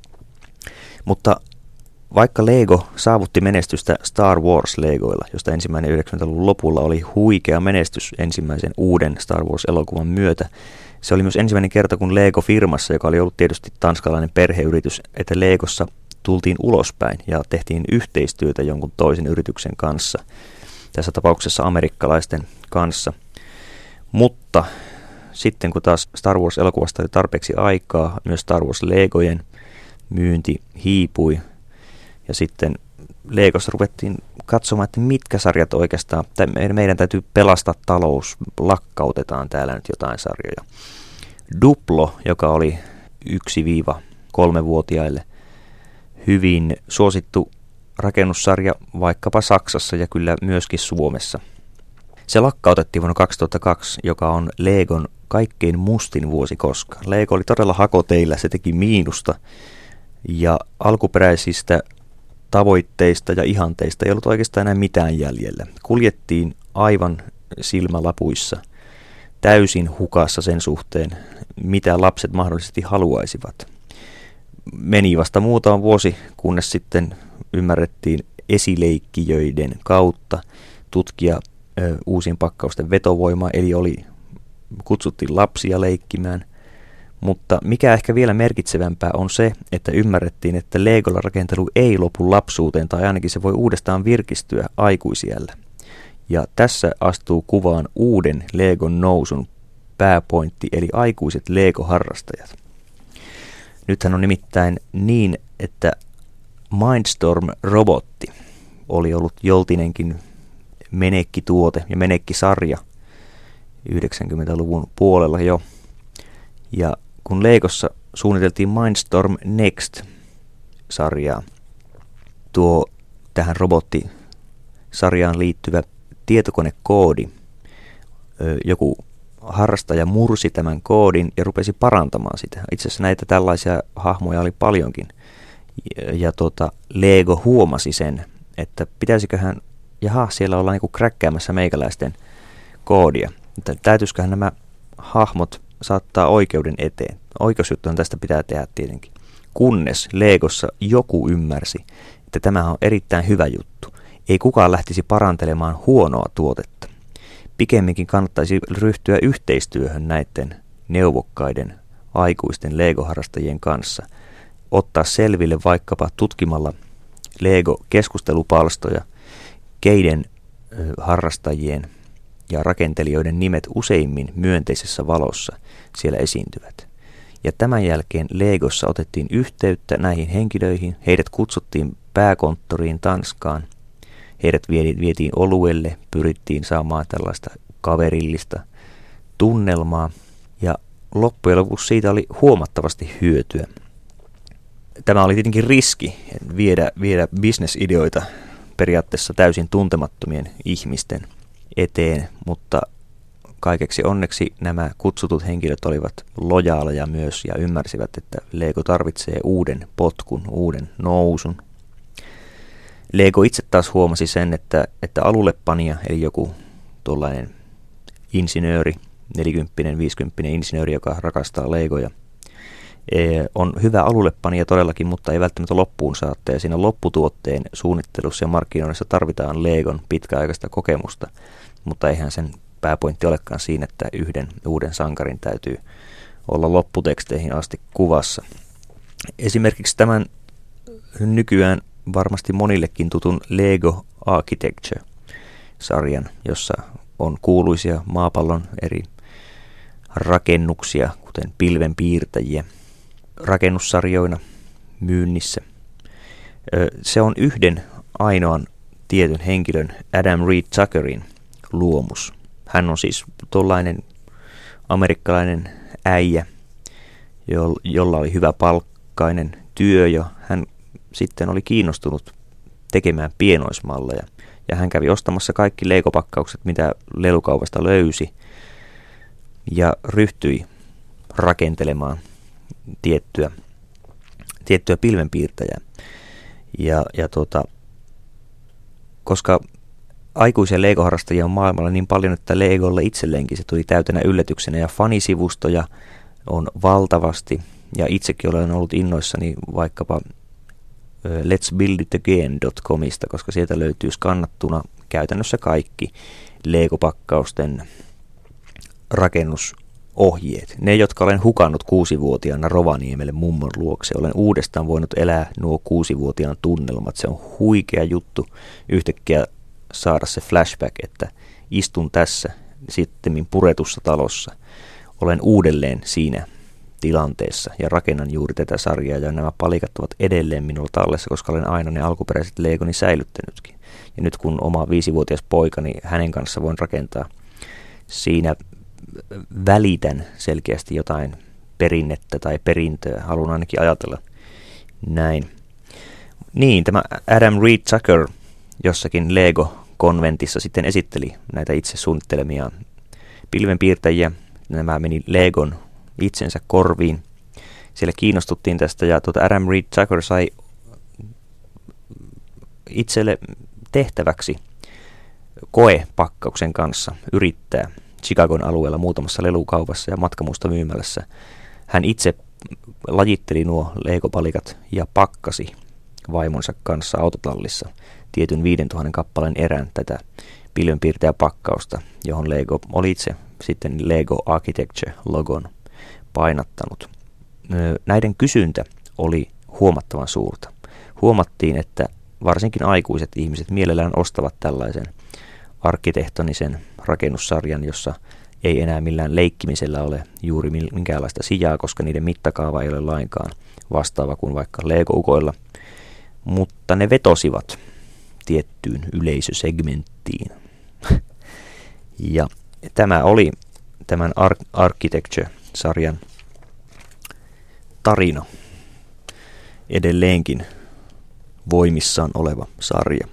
B: Mutta vaikka Lego saavutti menestystä Star Wars-legoilla, josta ensimmäinen yhdeksänkymmentäluvun lopulla oli huikea menestys ensimmäisen uuden Star Wars-elokuvan myötä, Se oli myös ensimmäinen kerta, kun Lego-firmassa, joka oli ollut tietysti tanskalainen perheyritys, että Legossa tultiin ulospäin ja tehtiin yhteistyötä jonkun toisen yrityksen kanssa. Tässä tapauksessa amerikkalaisten kanssa. Mutta sitten kun taas Star Wars-elokuvasta oli tarpeeksi aikaa, myös Star Wars-legojen myynti hiipui. Ja sitten Legossa ruvettiin katsomaan, että mitkä sarjat oikeastaan, meidän täytyy pelastaa talous, lakkautetaan täällä nyt jotain sarjoja. Duplo, joka oli yksi-kolme-vuotiaille hyvin suosittu rakennussarja vaikkapa Saksassa ja kyllä myöskin Suomessa. Se lakkautettiin vuonna kaksituhattakaksi, joka on Legon kaikkein mustin vuosi koskaan. Lego oli todella hakoteillä, se teki miinusta ja alkuperäisistä tavoitteista ja ihanteista ei ollut oikeastaan enää mitään jäljellä. Kuljettiin aivan silmälapuissa, täysin hukassa sen suhteen, mitä lapset mahdollisesti haluaisivat. Meni vasta muutama vuosi, kunnes sitten ymmärrettiin esileikkijöiden kautta tutkia ö, uusien pakkausten vetovoimaa, eli oli, kutsuttiin lapsia leikkimään. Mutta mikä ehkä vielä merkitsevämpää on se, että ymmärrettiin, että Legolla rakentelu ei lopu lapsuuteen, tai ainakin se voi uudestaan virkistyä aikuisiällä. Ja tässä astuu kuvaan uuden Legon nousun pääpointti, eli aikuiset Lego-harrastajat. Nythän on nimittäin niin, että Mindstorm-robotti oli ollut joltinenkin menekkituote ja menekkisarja yhdeksänkymmentäluvun puolella jo. Ja kun Legossa suunniteltiin Mindstorm Next-sarjaa, tuo tähän robottisarjaan liittyvä tietokonekoodi, joku harrastaja mursi tämän koodin ja rupesi parantamaan sitä. Itse asiassa näitä tällaisia hahmoja oli paljonkin. Ja, ja tuota, Lego huomasi sen, että pitäisiköhän, jaha, siellä ollaan niinku kräkkäämässä meikäläisten koodia. Että täytyisiköhän nämä hahmot saattaa oikeuden eteen. Oikeusjuttuhan tästä pitää tehdä tietenkin. Kunnes Legossa joku ymmärsi, että tämä on erittäin hyvä juttu. Ei kukaan lähtisi parantelemaan huonoa tuotetta. Pikemminkin kannattaisi ryhtyä yhteistyöhön näiden neuvokkaiden aikuisten Lego-harrastajien kanssa. Ottaa selville vaikkapa tutkimalla Lego-keskustelupalstoja, keiden harrastajien ja rakentelijoiden nimet useimmin myönteisessä valossa siellä esiintyvät. Ja tämän jälkeen Legossa otettiin yhteyttä näihin henkilöihin, heidät kutsuttiin pääkonttoriin Tanskaan, heidät vietiin oluelle, pyrittiin saamaan tällaista kaverillista tunnelmaa ja loppujen lopuksi siitä oli huomattavasti hyötyä. Tämä oli tietenkin riski viedä, viedä bisnesideoita periaatteessa täysin tuntemattomien ihmisten eteen, mutta kaikeksi onneksi nämä kutsutut henkilöt olivat lojaaleja myös ja ymmärsivät, että Lego tarvitsee uuden potkun, uuden nousun. Lego itse taas huomasi sen, että, että alullepanija, eli joku tuollainen insinööri, nelikymppinen, viisikymppinen insinööri, joka rakastaa Legoja, on hyvä alullepanija todellakin, mutta ei välttämättä loppuun saatte. Ja siinä lopputuotteen suunnittelussa ja markkinoinnissa tarvitaan Legon pitkäaikaista kokemusta, mutta eihän sen pääpointti olekaan siinä, että yhden uuden sankarin täytyy olla lopputeksteihin asti kuvassa. Esimerkiksi tämän nykyään varmasti monillekin tutun Lego Architecture-sarjan, jossa on kuuluisia maapallon eri rakennuksia, kuten pilvenpiirtäjiä, rakennussarjoina myynnissä. Se on yhden ainoan tietyn henkilön, Adam Reed Tuckerin luomus. Hän on siis tuollainen amerikkalainen äijä, jolla oli hyvä palkkainen työ ja hän sitten oli kiinnostunut tekemään pienoismalleja. Ja hän kävi ostamassa kaikki Lego-pakkaukset, mitä lelukaupasta löysi ja ryhtyi rakentelemaan tiettyä, tiettyä pilvenpiirtäjää. Ja, ja tuota, koska aikuisia Lego-harrastajia on maailmalla niin paljon, että Legolle itselleenkin se tuli täytenä yllätyksenä ja fanisivustoja on valtavasti. Ja itsekin olen ollut innoissani vaikkapa lets build it again dot comista, koska sieltä löytyy skannattuna käytännössä kaikki Lego-pakkausten rakennus ohjeet. Ne, jotka olen hukannut kuusivuotiaana Rovaniemelle mummon luokse. Olen uudestaan voinut elää nuo kuusivuotiaan tunnelmat. Se on huikea juttu yhtäkkiä saada se flashback, että istun tässä sittemmin puretussa talossa. Olen uudelleen siinä tilanteessa ja rakennan juuri tätä sarjaa ja nämä palikat ovat edelleen minulla tallessa, koska olen aina ne alkuperäiset Legoni säilyttänytkin. Ja nyt kun oma viisivuotias poika, niin hänen kanssa voin rakentaa siinä välitän selkeästi jotain perinnettä tai perintöä. Haluan ainakin ajatella näin. Niin, tämä Adam Reed Tucker jossakin Lego-konventissa sitten esitteli näitä itse suunnittelemiaan pilvenpiirtäjiä. Nämä meni Legon itsensä korviin. Siellä kiinnostuttiin tästä ja tuota Adam Reed Tucker sai itselle tehtäväksi koepakkauksen kanssa yrittää Chicagon alueella muutamassa lelukaupassa ja matkamuustomyymälässä. Hän itse lajitteli nuo Lego-palikat ja pakkasi vaimonsa kanssa autotallissa tietyn viidentuhannen kappaleen erän tätä pilvenpiirtäjäpakkausta, johon Lego oli itse sitten Lego Architecture-logon painattanut. Näiden kysyntä oli huomattavan suurta. Huomattiin, että varsinkin aikuiset ihmiset mielellään ostavat tällaisen arkkitehtonisen rakennussarjan, jossa ei enää millään leikkimisellä ole juuri minkäänlaista sijaa, koska niiden mittakaava ei ole lainkaan vastaava kuin vaikka Lego-ukoilla. Mutta ne vetosivat tiettyyn yleisösegmenttiin. Ja tämä oli tämän Ar- Architecture-sarjan tarina. Edelleenkin voimissaan oleva sarja.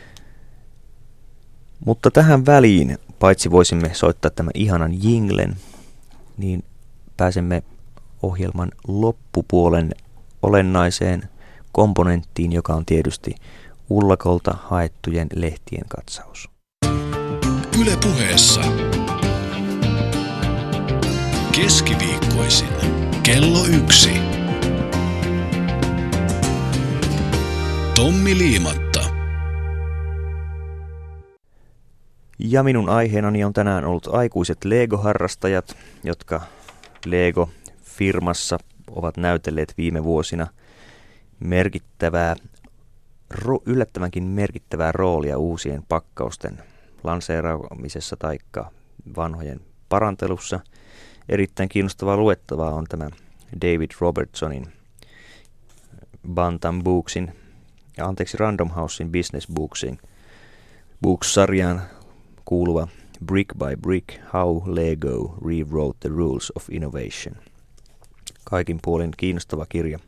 B: Mutta tähän väliin, paitsi voisimme soittaa tämän ihanan jinglen, niin pääsemme ohjelman loppupuolen olennaiseen komponenttiin, joka on tietysti Ullakolta haettujen lehtien katsaus.
A: Yle Puheessa. Keskiviikkoisin kello yksi. Tommi Liimatta.
B: Ja minun aiheenani on tänään ollut aikuiset Lego-harrastajat, jotka Lego-firmassa ovat näytelleet viime vuosina merkittävää, yllättävänkin merkittävää roolia uusien pakkausten lanseeraamisessa tai vanhojen parantelussa. Erittäin kiinnostavaa luettavaa on tämä David Robertsonin Bantam Booksin, ja anteeksi Random Housein Business Booksin, Books-sarjaan kuuluva Brick by Brick, How Lego Rewrote the Rules of Innovation. Kaikin puolin kiinnostava kirja.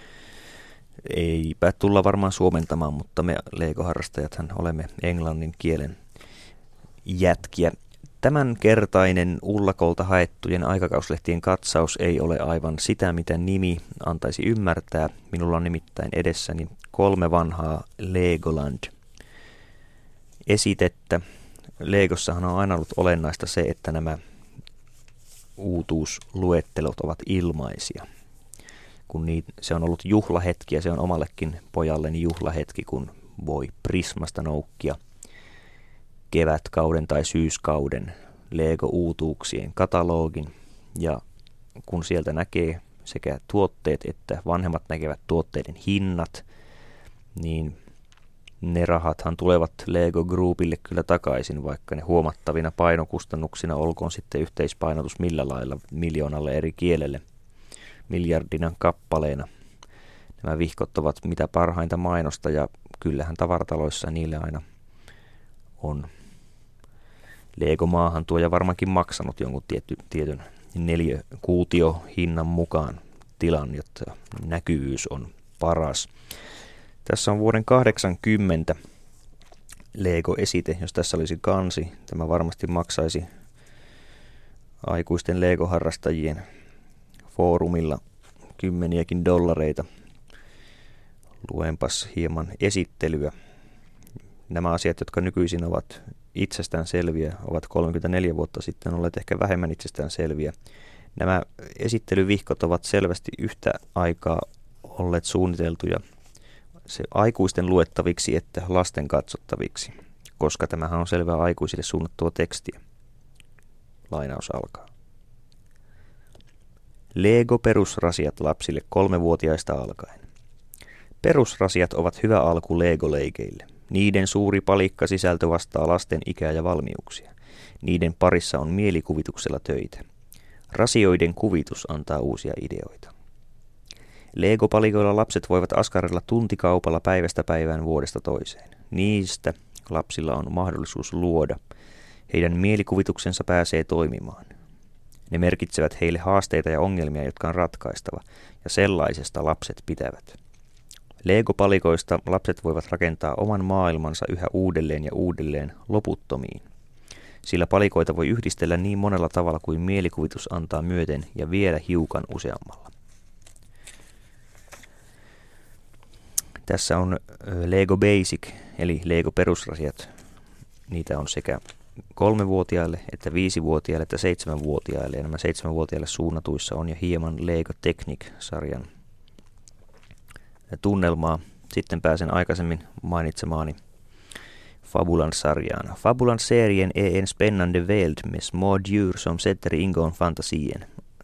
B: Eipä tulla varmaan suomentamaan, mutta me Lego-harrastajathan olemme englannin kielen jätkiä. Tämänkertainen Ullakolta haettujen aikakauslehtien katsaus ei ole aivan sitä, mitä nimi antaisi ymmärtää. Minulla on nimittäin edessäni kolme vanhaa Legoland-esitettä. Legossahan on aina ollut olennaista se, että nämä uutuusluettelot ovat ilmaisia. Kun niitä, se on ollut juhlahetki ja se on omallekin pojalleni juhlahetki, kun voi Prismasta noukkia kevätkauden tai syyskauden Lego-uutuuksien katalogin. Ja kun sieltä näkee sekä tuotteet että vanhemmat näkevät tuotteiden hinnat, niin ne rahathan tulevat Lego Groupille kyllä takaisin, vaikka ne huomattavina painokustannuksina olkoon sitten yhteispainotus millä lailla miljoonalle eri kielelle miljardina kappaleena. Nämä vihkot ovat mitä parhainta mainosta ja kyllähän tavarataloissa niille aina on Lego-maahan tuo ja varmaankin maksanut jonkun tietty, tietyn neliökuutiohinnan mukaan tilan, jotta näkyvyys on paras. Tässä on vuoden kahdeksankymmentä Lego-esite, jos tässä olisi kansi. Tämä varmasti maksaisi aikuisten Lego-harrastajien foorumilla kymmeniäkin dollareita. Luenpas hieman esittelyä. Nämä asiat, jotka nykyisin ovat itsestään selviä, ovat kolmekymmentäneljä vuotta sitten olleet ehkä vähemmän itsestään selviä. Nämä esittelyvihkot ovat selvästi yhtä aikaa olleet suunniteltuja se aikuisten luettaviksi että lasten katsottaviksi, koska tämähän on selvää aikuisille suunnattua tekstiä. Lainaus alkaa. Lego-perusrasiat lapsille kolmevuotiaista alkaen. Perusrasiat ovat hyvä alku Lego-leikeille. Niiden suuri palikkasisältö vastaa lasten ikää ja valmiuksia. Niiden parissa on mielikuvituksella töitä. Rasioiden kuvitus antaa uusia ideoita. Lego-palikoilla lapset voivat askarrella tuntikaupalla päivästä päivään vuodesta toiseen. Niistä lapsilla on mahdollisuus luoda. Heidän mielikuvituksensa pääsee toimimaan. Ne merkitsevät heille haasteita ja ongelmia, jotka on ratkaistava, ja sellaisesta lapset pitävät. Lego-palikoista lapset voivat rakentaa oman maailmansa yhä uudelleen ja uudelleen loputtomiin. Sillä palikoita voi yhdistellä niin monella tavalla kuin mielikuvitus antaa myöten ja vielä hiukan useammalla. Tässä on Lego Basic, eli Lego perusrasiat. Niitä on sekä kolmevuotiaille, että viisivuotiaille, että seitsemänvuotiaille. Ja nämä seitsemänvuotiaille suunnatuissa on jo hieman Lego Technic-sarjan tunnelmaa. Sitten pääsen aikaisemmin mainitsemaani Fabulan-sarjaan. Fabulan-serien är en spännande värld med små djur som sätter ingång fantasien.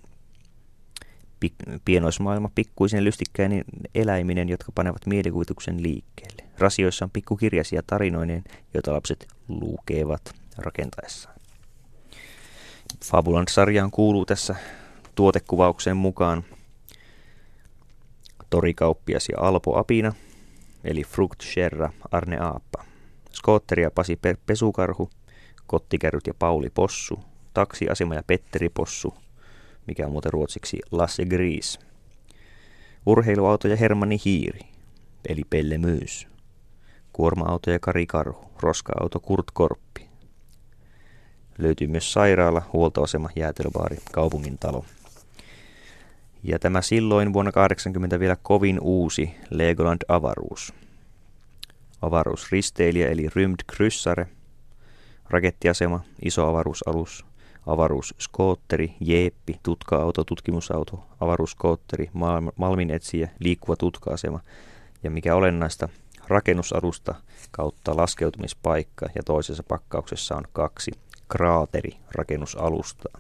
B: Pik- pienoismaailma pikkuisen lystikkäinen eläiminen, jotka panevat mielikuvituksen liikkeelle. Rasioissa on pikkukirjaisia tarinoineen, joita lapset lukevat rakentaessaan. Fabulan-sarjaan kuuluu tässä tuotekuvauksen mukaan torikauppias ja Alpo Apina, eli Frukt Sherra Arne Aappa, Skootteri ja Pasi Pesukarhu, Kottikärryt ja Pauli Possu, Taksiasema ja Petteri Possu, mikä on muuten ruotsiksi Lasse Gris, urheiluauto ja Hermanni Hiiri, eli Pelle Myys, kuorma-auto ja Kari Karhu, roska-auto Kurt Korppi. Löytyy myös sairaala, huoltoasema, jäätelöbaari, kaupungin talo. Ja tämä silloin vuonna kahdeksankymmentä vielä kovin uusi Legoland-avaruus. Avaruusristeilijä eli Rymdkryssare, rakettiasema, iso avaruusalus, avaruusskootteri, jeeppi, tutka-auto, tutkimusauto, avaruusskootteri, malminetsijä, liikkuva tutka-asema ja mikä olennaista, rakennusalusta kautta laskeutumispaikka ja toisessa pakkauksessa on kaksi kraateri-rakennusalustaa.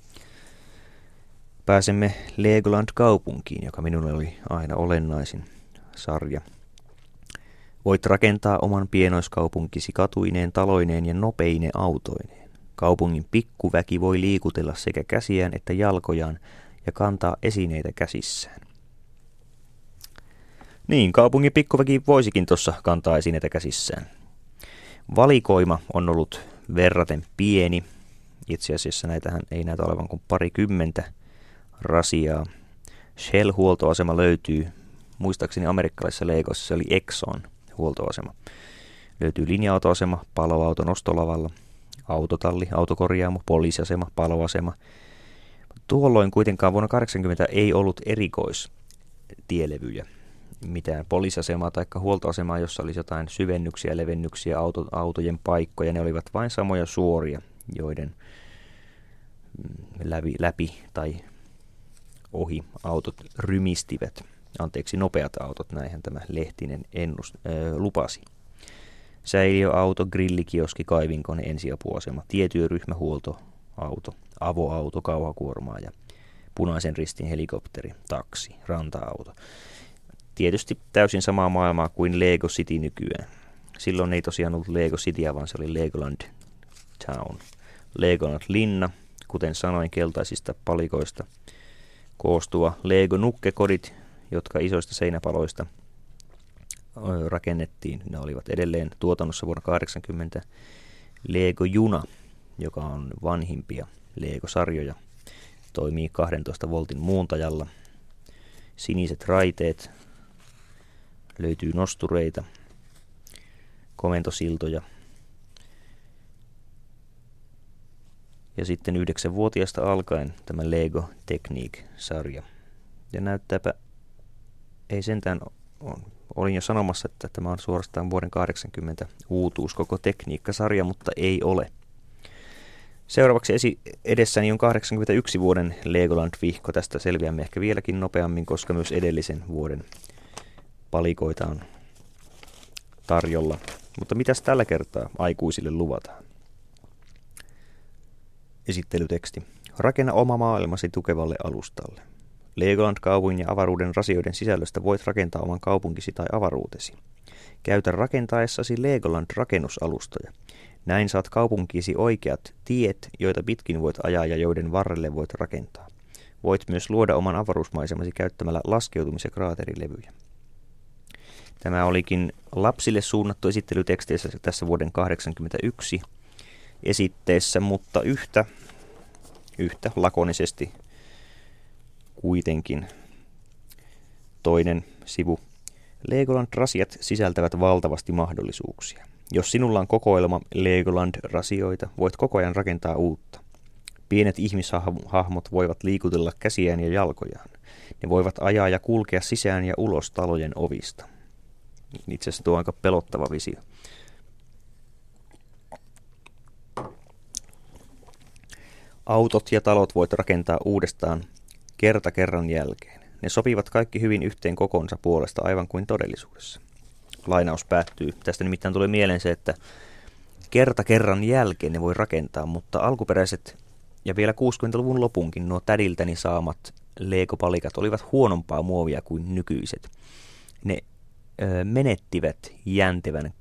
B: Pääsemme Legoland-kaupunkiin, joka minulle oli aina olennaisin sarja. Voit rakentaa oman pienoiskaupunkisi katuineen, taloineen ja nopeine autoineen. Kaupungin pikkuväki voi liikutella sekä käsiään että jalkojaan ja kantaa esineitä käsissään. Niin, kaupungin pikkuväki voisikin tuossa kantaa esineitä käsissään. Valikoima on ollut verraten pieni. Itse asiassa näitähän ei näytä olevan kuin parikymmentä rasiaa. Shell-huoltoasema löytyy, muistaakseni amerikkalaisessa Legossa se oli Exxon huoltoasema. Löytyy linja-autoasema, paloauton ostolavalla, autotalli, autokorjaamo, poliisiasema, paloasema. Tuolloin kuitenkaan vuonna kahdeksankymmentä ei ollut erikoistielevyjä. Mitään poliisiasemaa tai huoltoasemaa, jossa olisi jotain syvennyksiä, levennyksiä, auto, autojen paikkoja. Ne olivat vain samoja suoria, joiden läpi, läpi tai ohi autot rymistivät. Anteeksi, nopeat autot, näinhän tämä Lehtinen ennust, äh, lupasi. Säiliöauto, grillikioski, kaivinkone, ensiapuasema, tietyöryhmä, huoltoauto, avoauto, kauhakuormaaja, punaisen ristin helikopteri, taksi, ranta-auto. Tietysti täysin samaa maailmaa kuin Lego City nykyään. Silloin ei tosiaan ollut Lego Cityä, vaan se oli Legoland Town. Legoland Linna, kuten sanoin, keltaisista palikoista koostuva Lego nukkekodit, jotka isoista seinäpaloista rakennettiin. Ne olivat edelleen tuotannossa vuonna kahdeksankymmentä. Lego Juna, joka on vanhimpia Lego-sarjoja, toimii kahdentoista voltin muuntajalla. Siniset raiteet, löytyy nostureita, komentosiltoja. Ja sitten yhdeksänvuotiaasta alkaen tämä Lego Technic-sarja. Ja näyttääpä, ei sentään, olin jo sanomassa, että tämä on suorastaan vuoden kahdeksankymmentä uutuus koko tekniikkasarja, mutta ei ole. Seuraavaksi esi- edessäni on kahdeksankymmentäyksi vuoden Legoland-vihko. Tästä selviämme ehkä vieläkin nopeammin, koska myös edellisen vuoden palikoita on tarjolla. Mutta mitäs tällä kertaa aikuisille luvataan? Esittelyteksti. Rakenna oma maailmasi tukevalle alustalle. Legoland-kaupungin ja avaruuden rasioiden sisällöstä voit rakentaa oman kaupunkisi tai avaruutesi. Käytä rakentaessasi Legoland-rakennusalustoja. Näin saat kaupunkiisi oikeat tiet, joita pitkin voit ajaa ja joiden varrelle voit rakentaa. Voit myös luoda oman avaruusmaisemasi käyttämällä laskeutumis- ja kraaterilevyjä. Tämä olikin lapsille suunnattu esittelyteksteissä tässä vuoden kahdeksankymmentäyksi esitteessä, mutta yhtä, yhtä lakonisesti kuitenkin toinen sivu. Legoland-rasiat sisältävät valtavasti mahdollisuuksia. Jos sinulla on kokoelma Legoland-rasioita, voit koko ajan rakentaa uutta. Pienet ihmishahmot voivat liikutella käsiään ja jalkojaan. Ne voivat ajaa ja kulkea sisään ja ulos talojen ovista. Itse asiassa tuo on aika pelottava visio. Autot ja talot voit rakentaa uudestaan kerta kerran jälkeen. Ne sopivat kaikki hyvin yhteen kokonsa puolesta aivan kuin todellisuudessa. Lainaus päättyy. Tästä nimittäin tulee mieleen se, että kerta kerran jälkeen ne voi rakentaa, mutta alkuperäiset ja vielä kuusikymmentäluvun lopunkin nuo tädiltäni saamat Lego-palikat olivat huonompaa muovia kuin nykyiset. Ne ö, menettivät jäntevän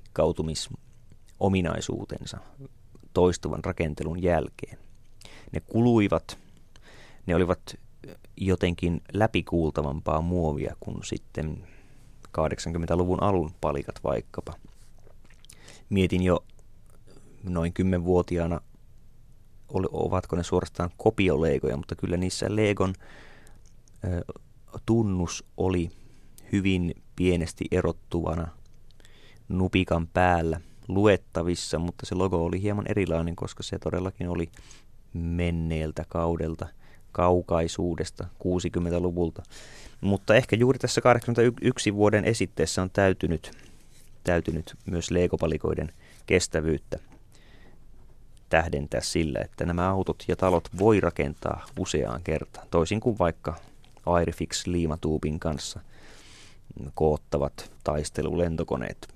B: klikkautumisominaisuutensa toistuvan rakentelun jälkeen. Ne kuluivat, ne olivat jotenkin läpikuultavampaa muovia kuin sitten kahdeksankymmentäluvun alun palikat vaikkapa. Mietin jo noin kymmenvuotiaana, ovatko ne suorastaan kopiolegoja, mutta kyllä niissä Legon ö, tunnus oli hyvin pienesti erottuvana nupikan päällä luettavissa, mutta se logo oli hieman erilainen, koska se todellakin oli menneeltä kaudelta, kaukaisuudesta, kuusikymmentäluvulta. Mutta ehkä juuri tässä kahdeksankymmentäyksi vuoden esitteessä on täytynyt, täytynyt myös Lego-palikoiden kestävyyttä tähdentää sillä, että nämä autot ja talot voi rakentaa useaan kertaan, toisin kuin vaikka Airfix-liimatuubin kanssa koottavat taistelulentokoneet.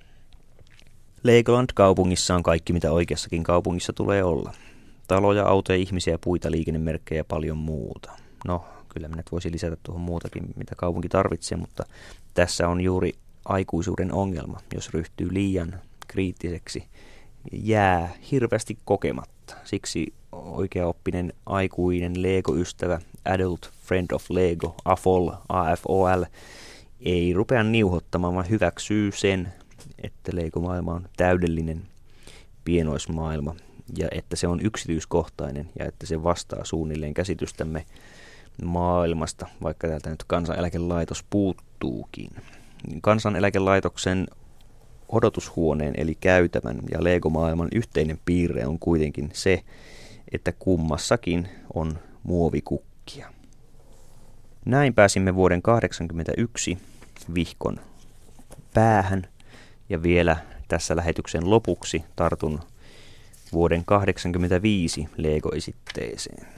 B: Legoland-kaupungissa on kaikki, mitä oikeassakin kaupungissa tulee olla. Taloja, autoja, ihmisiä, puita, liikennemerkkejä ja paljon muuta. No, kyllä minä voisin lisätä tuohon muutakin, mitä kaupunki tarvitsee, mutta tässä on juuri aikuisuuden ongelma, jos ryhtyy liian kriittiseksi, jää hirveästi kokematta. Siksi oikeaoppinen aikuinen Lego-ystävä, Adult Friend of Lego, A F O L, A F O L, ei rupea niuhottamaan, vaan hyväksyy sen, että Lego-maailma on täydellinen pienoismaailma ja että se on yksityiskohtainen ja että se vastaa suunnilleen käsitystämme maailmasta, vaikka täältä nyt Kansaneläkelaitos puuttuukin. Kansaneläkelaitoksen odotushuoneen eli käytävän ja Lego-maailman yhteinen piirre on kuitenkin se, että kummassakin on muovikukkia. Näin pääsimme vuoden kahdeksankymmentäyksi vihkon päähän ja vielä tässä lähetyksen lopuksi tartun vuoden kahdeksankymmentäviisi Lego-esitteeseen.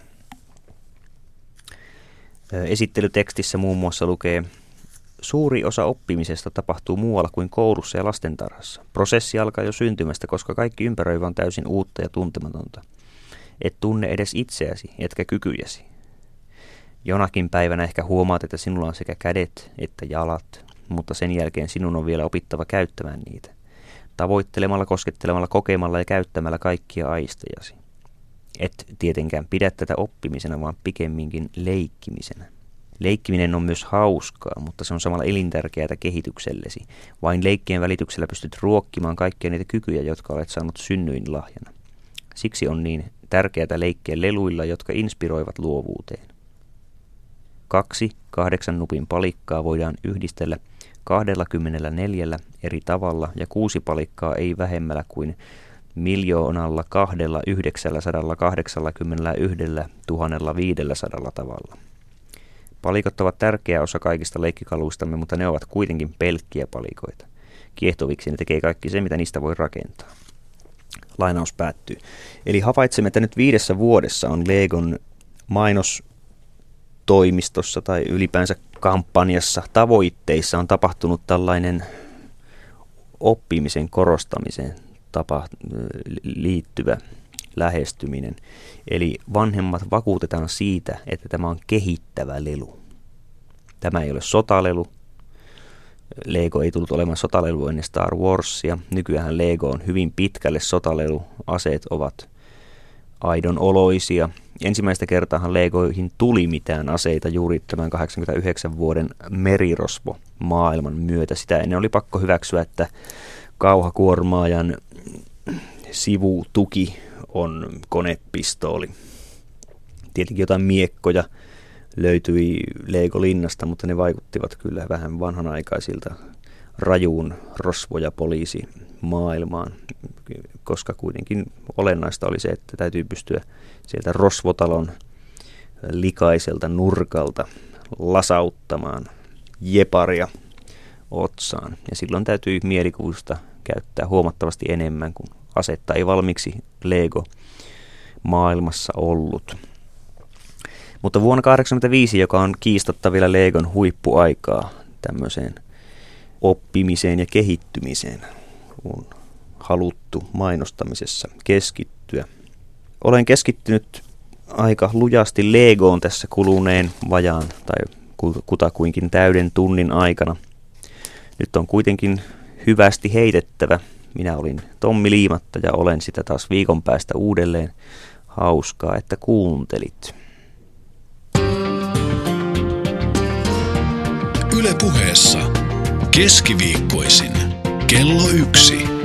B: Esittelytekstissä muun muassa lukee: suuri osa oppimisesta tapahtuu muualla kuin koulussa ja lastentarhassa. Prosessi alkaa jo syntymästä, koska kaikki ympäröivä on täysin uutta ja tuntematonta. Et tunne edes itseäsi, etkä kykyjäsi. Jonakin päivänä ehkä huomaat, että sinulla on sekä kädet että jalat, mutta sen jälkeen sinun on vielä opittava käyttämään niitä. Tavoittelemalla, koskettelemalla, kokemalla ja käyttämällä kaikkia aistejasi. Et tietenkään pidä tätä oppimisena, vaan pikemminkin leikkimisenä. Leikkiminen on myös hauskaa, mutta se on samalla elintärkeää kehityksellesi. Vain leikkien välityksellä pystyt ruokkimaan kaikkia niitä kykyjä, jotka olet saanut synnyinlahjana. Siksi on niin tärkeää leikkiä leluilla, jotka inspiroivat luovuuteen. Kaksi kahdeksan nupin palikkaa voidaan yhdistellä kaksikymmentäneljä eri tavalla ja kuusi palikkaa ei vähemmällä kuin miljoonalla kahdella yhdeksänsataa kahdeksankymmentäyksi tuhatta viisisataa tavalla. Palikot ovat tärkeä osa kaikista leikkikaluistamme, mutta ne ovat kuitenkin pelkkiä palikoita. Kiehtoviksi ne tekee kaikki se, mitä niistä voi rakentaa. Lainaus päättyy. Eli havaitsemme, että nyt viidessä vuodessa on Legon mainostoimistossa tai ylipäänsä kampanjassa, tavoitteissa on tapahtunut tällainen oppimisen korostamiseen tapa, liittyvä lähestyminen. Eli vanhemmat vakuutetaan siitä, että tämä on kehittävä lelu. Tämä ei ole sotalelu. Lego ei tullut olemaan sotalelu ennen Star Warsia. Nykyään Lego on hyvin pitkälle sotalelu. Aseet ovat aidon oloisia. Ensimmäistä kertaahan Legoihin tuli mitään aseita juuri tämän kahdeksankymmentäyhdeksän vuoden merirosvo maailman myötä. Sitä ennen oli pakko hyväksyä, että kauhakuormaajan sivutuki on konepistooli. Tietenkin jotain miekkoja löytyi Lego-linnasta, mutta ne vaikuttivat kyllä vähän vanhanaikaisilta rajuun rosvo- ja poliisimaailmaan, koska kuitenkin olennaista oli se, että täytyy pystyä sieltä rosvotalon likaiselta nurkalta lasauttamaan jeparia otsaan. Ja silloin täytyy mielikuvista käyttää huomattavasti enemmän, kun asetta ei valmiiksi Lego-maailmassa ollut. Mutta vuonna tuhatyhdeksänsataakahdeksankymmentäviisi, joka on kiistatta vielä Legon huippuaikaa tämmöiseen oppimiseen ja kehittymiseen, on haluttu mainostamisessa keskittyä. Olen keskittynyt aika lujasti Legoon tässä kuluneen vajaan tai kutakuinkin täyden tunnin aikana. Nyt on kuitenkin hyvästi heitettävä. Minä olin Tommi Liimatta ja olen sitä taas viikon päästä uudelleen. Hauskaa, että kuuntelit.
A: Yle Puheessa keskiviikkoisin kello yksi.